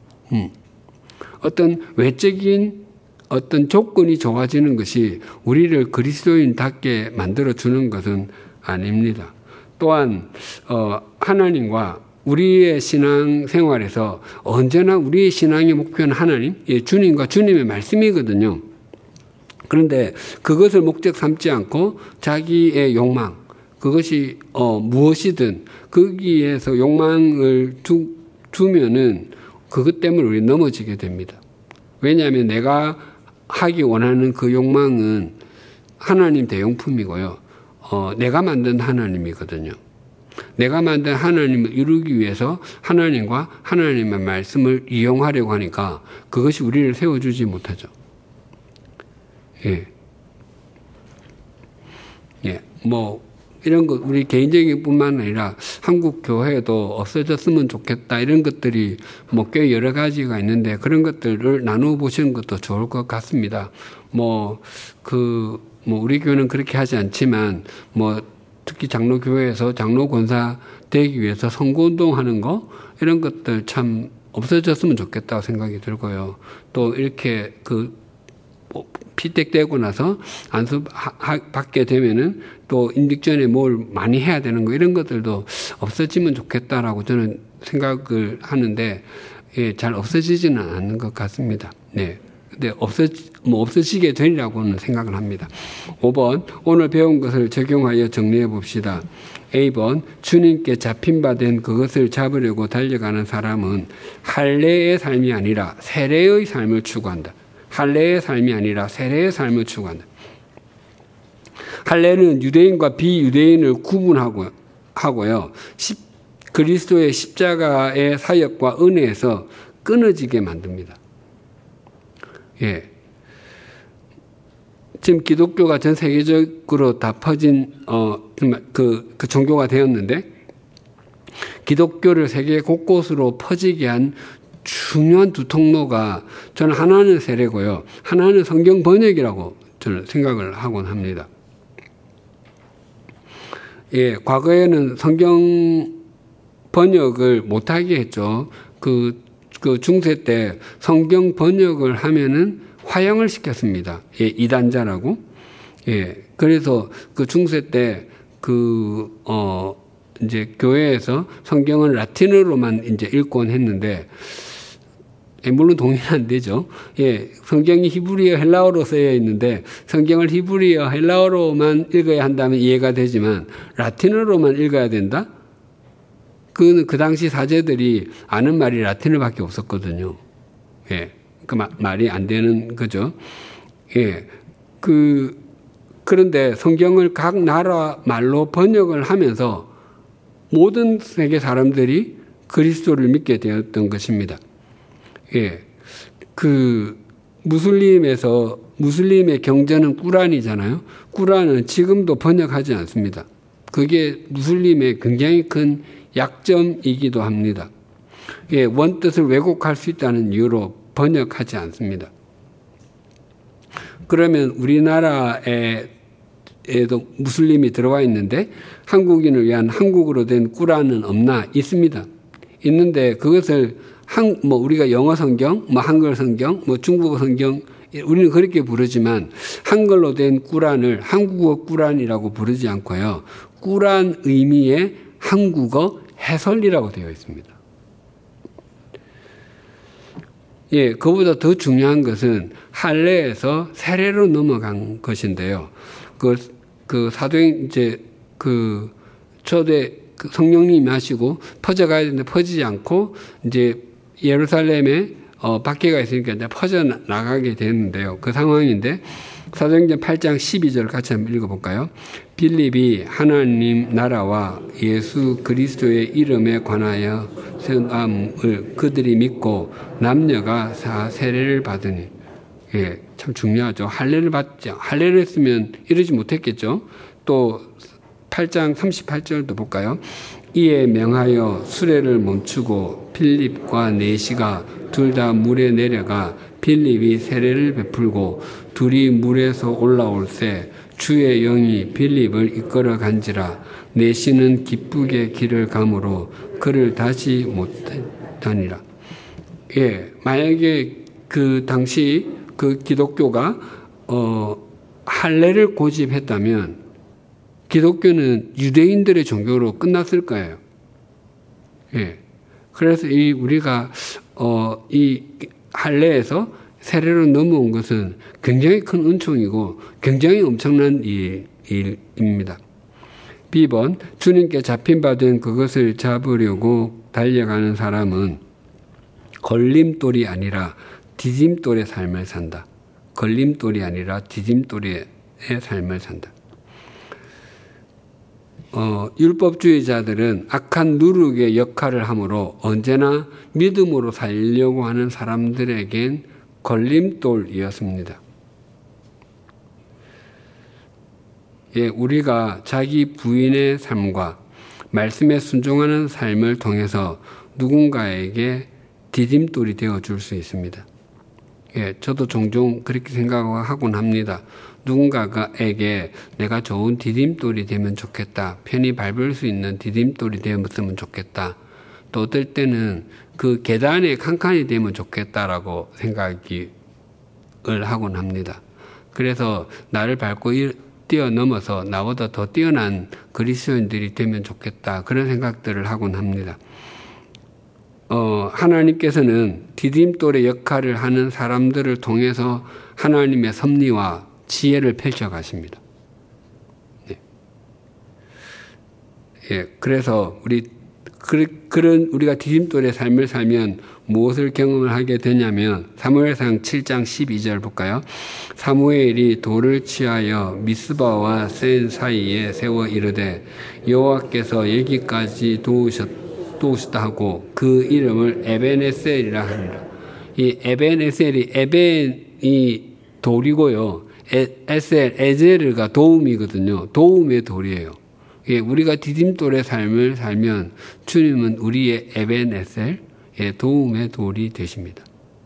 어떤 외적인 어떤 조건이 좋아지는 것이 우리를 그리스도인답게 만들어주는 것은 아닙니다. 또한 하나님과 우리의 신앙 생활에서 언제나 우리의 신앙의 목표는 하나님, 주님과 주님의 말씀이거든요. 그런데 그것을 목적 삼지 않고 자기의 욕망, 그것이 무엇이든 거기에서 욕망을 두면은 그것 때문에 우리 넘어지게 됩니다. 왜냐하면 내가 하기 원하는 그 욕망은 하나님 대용품이고요. 내가 만든 하나님이거든요. 내가 만든 하나님을 이루기 위해서 하나님과 하나님의 말씀을 이용하려고 하니까 그것이 우리를 세워주지 못하죠. 이런 것 우리 개인적인 뿐만 아니라 한국 교회도 없어졌으면 좋겠다 이런 것들이 꽤 여러 가지가 있는데 그런 것들을 나누어 보시는 것도 좋을 것 같습니다. 우리 교회는 그렇게 하지 않지만 특히 장로교회에서 장로 권사 되기 위해서 선거운동 하는 거 이런 것들 참 없어졌으면 좋겠다고 생각이 들고요. 또 이렇게 피택되고 나서 안수 받게 되면은 또 임직 전에 뭘 많이 해야 되는 거 이런 것들도 없어지면 좋겠다라고 저는 생각을 하는데 잘 없어지지는 않는 것 같습니다. 네. 근데 없어지게 되리라고는 생각을 합니다. 5번 오늘 배운 것을 적용하여 정리해 봅시다. A번 주님께 잡힌 바 된 그것을 잡으려고 달려가는 사람은 할례의 삶이 아니라 세례의 삶을 추구한다. 할례의 삶이 아니라 세례의 삶을 추구한다. 할례는 유대인과 비유대인을 구분하고요. 그리스도의 십자가의 사역과 은혜에서 끊어지게 만듭니다. 지금 기독교가 전 세계적으로 다 퍼진 그 종교가 되었는데 기독교를 세계 곳곳으로 퍼지게 한 중요한 두 통로가 저는 하나는 세례고요. 하나는 성경 번역이라고 저는 생각을 하곤 합니다. 과거에는 성경 번역을 못하게 했죠. 그 중세 때 성경 번역을 하면은 화형을 시켰습니다. 이단자라고. 그래서 그 중세 때 이제 교회에서 성경을 라틴어로만 이제 읽곤 했는데 물론 동의는 안 되죠. 성경이 히브리어 헬라어로 쓰여 있는데 성경을 히브리어 헬라어로만 읽어야 한다면 이해가 되지만 라틴어로만 읽어야 된다? 그 당시 사제들이 아는 말이 라틴어밖에 없었거든요. 말이 안 되는 거죠. 그런데 성경을 각 나라 말로 번역을 하면서 모든 세계 사람들이 그리스도를 믿게 되었던 것입니다. 무슬림의 경전은 꾸란이잖아요. 꾸란은 지금도 번역하지 않습니다. 그게 무슬림의 굉장히 큰 약점이기도 합니다. 원뜻을 왜곡할 수 있다는 이유로 번역하지 않습니다. 그러면 우리나라에도 무슬림이 들어와 있는데 한국인을 위한 한국어로 된 꾸란은 없나? 있습니다. 있는데 그것을 우리가 영어 성경, 한글 성경, 중국어 성경 우리는 그렇게 부르지만 한글로 된 꾸란을 한국어 꾸란이라고 부르지 않고요. 꾸란 의미의 한국어 해설이라고 되어 있습니다. 그보다 더 중요한 것은 할례에서 세례로 넘어간 것인데요. 사도행 이제 초대 성령님이 하시고 퍼져가야 되는데 퍼지지 않고 이제 예루살렘에 밖에가 있으니까 이제 퍼져 나가게 되는데요. 그 상황인데 사도행전 8장 12절 같이 한번 읽어볼까요? 빌립이 하나님 나라와 예수 그리스도의 이름에 관하여 선함을 그들이 믿고 남녀가 다 세례를 받으니. 예, 참 중요하죠. 할례를 받죠. 할례를 했으면 이러지 못했겠죠. 또 8장 38절도 볼까요? 이에 명하여 수레를 멈추고 빌립과 내시가 둘 다 물에 내려가 빌립이 세례를 베풀고 둘이 물에서 올라올새 주의 영이 빌립을 이끌어 간지라 내시는 기쁘게 길을 가므로 그를 다시 못하니라. 예, 만약에 그 당시 그 기독교가 할례를 고집했다면 기독교는 유대인들의 종교로 끝났을 거예요. 예. 그래서 우리가 이 할례에서 세례로 넘어온 것은 굉장히 큰 은총이고 굉장히 엄청난 일입니다. B번 주님께 잡힌 바 된 그것을 잡으려고 달려가는 사람은 걸림돌이 아니라 디딤돌의 삶을 산다. 걸림돌이 아니라 디딤돌의 삶을 산다. 율법주의자들은 악한 누룩의 역할을 하므로 언제나 믿음으로 살려고 하는 사람들에겐 걸림돌이었습니다. 예, 우리가 자기 부인의 삶과 말씀에 순종하는 삶을 통해서 누군가에게 디딤돌이 되어줄 수 있습니다. 예, 저도 종종 그렇게 생각하곤 합니다. 누군가에게 내가 좋은 디딤돌이 되면 좋겠다. 편히 밟을 수 있는 디딤돌이 되었으면 좋겠다. 또 어떨 때는 그 계단에 칸칸이 되면 좋겠다라고 생각을 하곤 합니다. 그래서 나를 밟고 뛰어넘어서 나보다 더 뛰어난 그리스도인들이 되면 좋겠다. 그런 생각들을 하곤 합니다. 하나님께서는 디딤돌의 역할을 하는 사람들을 통해서 하나님의 섭리와 지혜를 펼쳐 가십니다. 네. 예, 그래서 우리가 디딤돌의 삶을 살면 무엇을 경험을 하게 되냐면 사무엘상 7장 12절 볼까요? 사무엘이 돌을 취하여 미스바와 센 사이에 세워 이르되 여호와께서 여기까지 도우셨다 하고 그 이름을 에벤에셀이라 하니라. 이 에벤에셀이 에벤이 돌이고요. 에제르가 도움이거든요. 도움의 돌이에요. 예, 우리가 디딤돌의 삶을 살면 주님은 우리의 에벤에셀, 도움의 돌이 되십니다.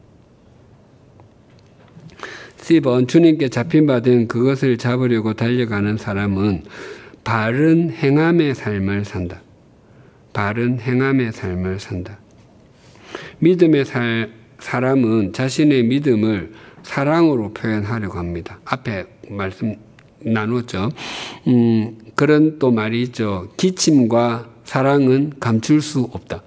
C번 주님께 잡힌 바 된 그것을 잡으려고 달려가는 사람은 바른 행함의 삶을 산다. 바른 행함의 삶을 산다. 믿음의 사람은 자신의 믿음을 사랑으로 표현하려고 합니다. 앞에 말씀 나누었죠. 그런 또 말이 있죠. 기침과 사랑은 감출 수 없다.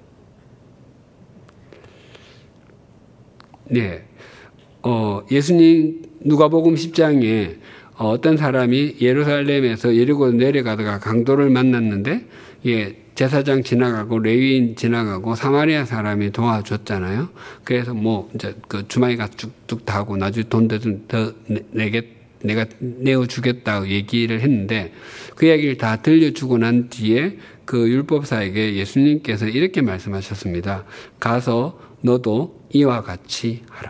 네. 예수님 누가복음 10장에 어떤 사람이 예루살렘에서 예리고 내려가다가 강도를 만났는데, 예, 제사장 지나가고 레위인 지나가고 사마리아 사람이 도와줬잖아요. 그래서 이제 그 주머니가 쭉쭉 타고 나중에 돈 더 내가 내어주겠다고 얘기를 했는데 그 이야기를 다 들려주고 난 뒤에 그 율법사에게 예수님께서 이렇게 말씀하셨습니다. 가서 너도 이와 같이 하라.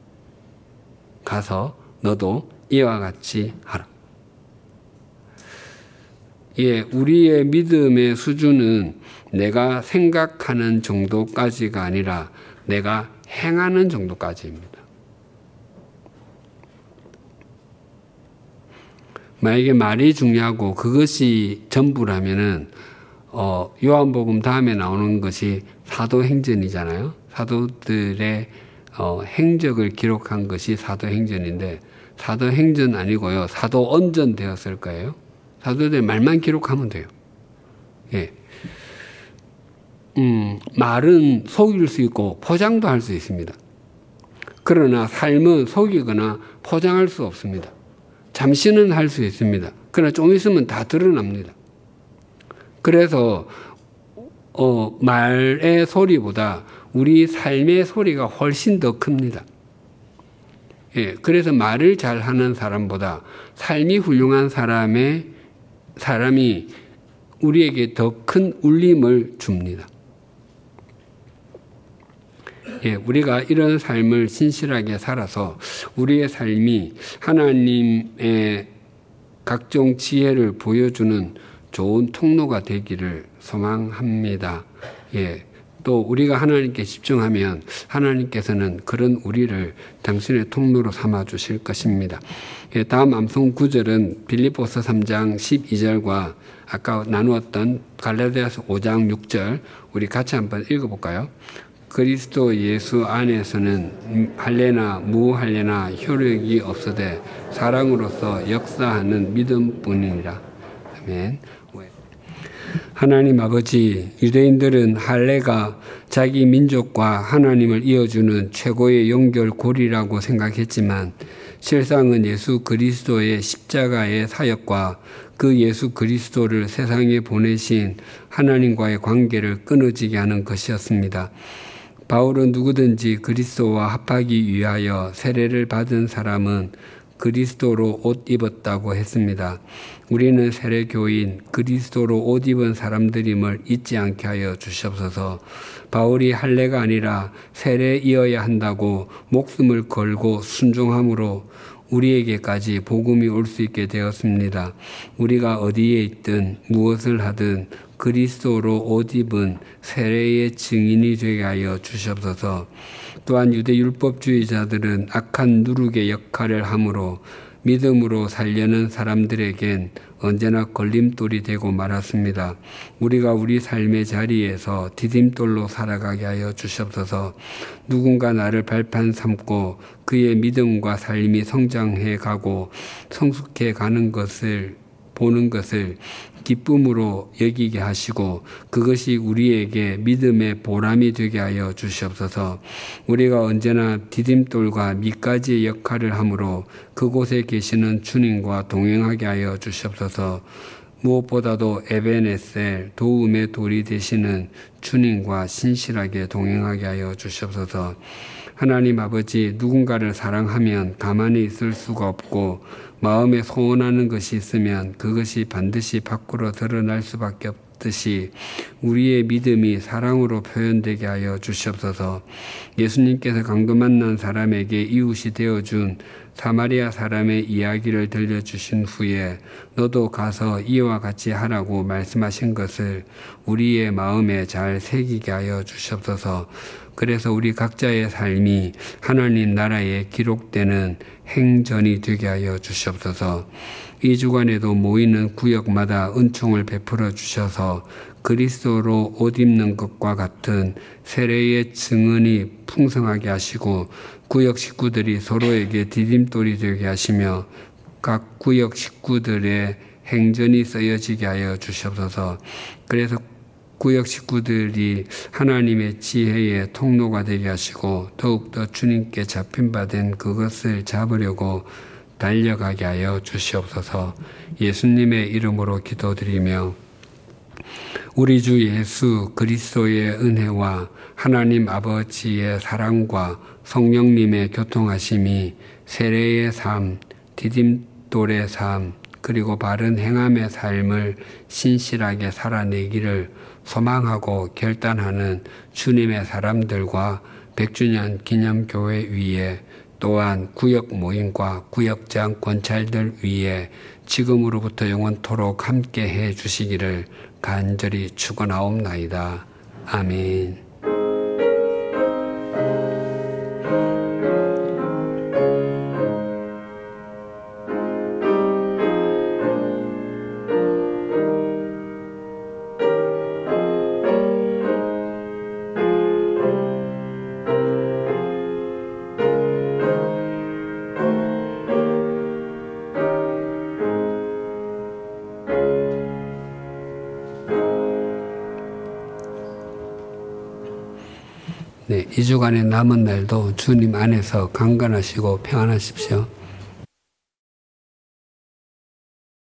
가서 너도 이와 같이 하라. 예, 우리의 믿음의 수준은 내가 생각하는 정도까지가 아니라 내가 행하는 정도까지입니다. 만약에 말이 중요하고 그것이 전부라면은 요한복음 다음에 나오는 것이 사도행전이잖아요. 사도들의 행적을 기록한 것이 사도행전인데 사도행전 아니고요. 사도언전 되었을 거예요. 사도들 말만 기록하면 돼요. 예. 말은 속일 수 있고 포장도 할 수 있습니다. 그러나 삶은 속이거나 포장할 수 없습니다. 잠시는 할 수 있습니다. 그러나 좀 있으면 다 드러납니다. 그래서 말의 소리보다 우리 삶의 소리가 훨씬 더 큽니다. 예, 그래서 말을 잘하는 사람보다 삶이 훌륭한 사람이 우리에게 더 큰 울림을 줍니다. 예, 우리가 이런 삶을 신실하게 살아서 우리의 삶이 하나님의 각종 지혜를 보여주는 좋은 통로가 되기를 소망합니다. 예, 또 우리가 하나님께 집중하면 하나님께서는 그런 우리를 당신의 통로로 삼아 주실 것입니다. 예, 다음 암송 구절은 빌립보서 3장 12절과 아까 나누었던 갈라디아서 5장 6절 우리 같이 한번 읽어볼까요? 그리스도 예수 안에서는 할례나 무할례나 효력이 없으되 사랑으로서 역사하는 믿음뿐이니라. 아멘. 하나님 아버지, 유대인들은 할례가 자기 민족과 하나님을 이어주는 최고의 연결고리라고 생각했지만 실상은 예수 그리스도의 십자가의 사역과 그 예수 그리스도를 세상에 보내신 하나님과의 관계를 끊어지게 하는 것이었습니다. 바울은 누구든지 그리스도와 합하기 위하여 세례를 받은 사람은 그리스도로 옷 입었다고 했습니다. 우리는 세례교인 그리스도로 옷 입은 사람들임을 잊지 않게 하여 주시옵소서. 바울이 할례가 아니라 세례이어야 한다고 목숨을 걸고 순종함으로 우리에게까지 복음이 올 수 있게 되었습니다. 우리가 어디에 있든 무엇을 하든 그리스도로 옷 입은 세례의 증인이 되게 하여 주시옵소서. 또한 유대 율법주의자들은 악한 누룩의 역할을 하므로 믿음으로 살려는 사람들에겐 언제나 걸림돌이 되고 말았습니다. 우리가 우리 삶의 자리에서 디딤돌로 살아가게 하여 주시옵소서. 누군가 나를 발판 삼고 그의 믿음과 삶이 성장해 가고 성숙해 가는 것을 보는 것을 기쁨으로 여기게 하시고 그것이 우리에게 믿음의 보람이 되게 하여 주시옵소서. 우리가 언제나 디딤돌과 밑가지의 역할을 하므로 그곳에 계시는 주님과 동행하게 하여 주시옵소서. 무엇보다도 에베네셀 도움의 돌이 되시는 주님과 신실하게 동행하게 하여 주시옵소서. 하나님 아버지, 누군가를 사랑하면 가만히 있을 수가 없고 마음에 소원하는 것이 있으면 그것이 반드시 밖으로 드러날 수밖에 없듯이 우리의 믿음이 사랑으로 표현되게 하여 주시옵소서. 예수님께서 강도 만난 사람에게 이웃이 되어준 사마리아 사람의 이야기를 들려주신 후에 너도 가서 이와 같이 하라고 말씀하신 것을 우리의 마음에 잘 새기게 하여 주시옵소서. 그래서 우리 각자의 삶이 하나님 나라에 기록되는 행전이 되게 하여 주시옵소서. 이 주간에도 모이는 구역마다 은총을 베풀어 주셔서 그리스도로 옷 입는 것과 같은 세례의 증언이 풍성하게 하시고 구역 식구들이 서로에게 디딤돌이 되게 하시며 각 구역 식구들의 행전이 쓰여지게 하여 주시옵소서. 그래서 구역 식구들이 하나님의 지혜의 통로가 되게 하시고 더욱더 주님께 잡힌 바 된 그것을 잡으려고 달려가게 하여 주시옵소서. 예수님의 이름으로 기도드리며 우리 주 예수 그리스도의 은혜와 하나님 아버지의 사랑과 성령님의 교통하심이 세례의 삶, 디딤돌의 삶, 그리고 바른 행함의 삶을 신실하게 살아내기를 소망하고 결단하는 주님의 사람들과 100주년 기념교회 위에 또한 구역 모임과 구역장 권찰들 위에 지금으로부터 영원토록 함께 해 주시기를 간절히 축원하옵나이다. 아멘. 네, 이 주간의 남은 날도 주님 안에서 강건하시고 평안하십시오.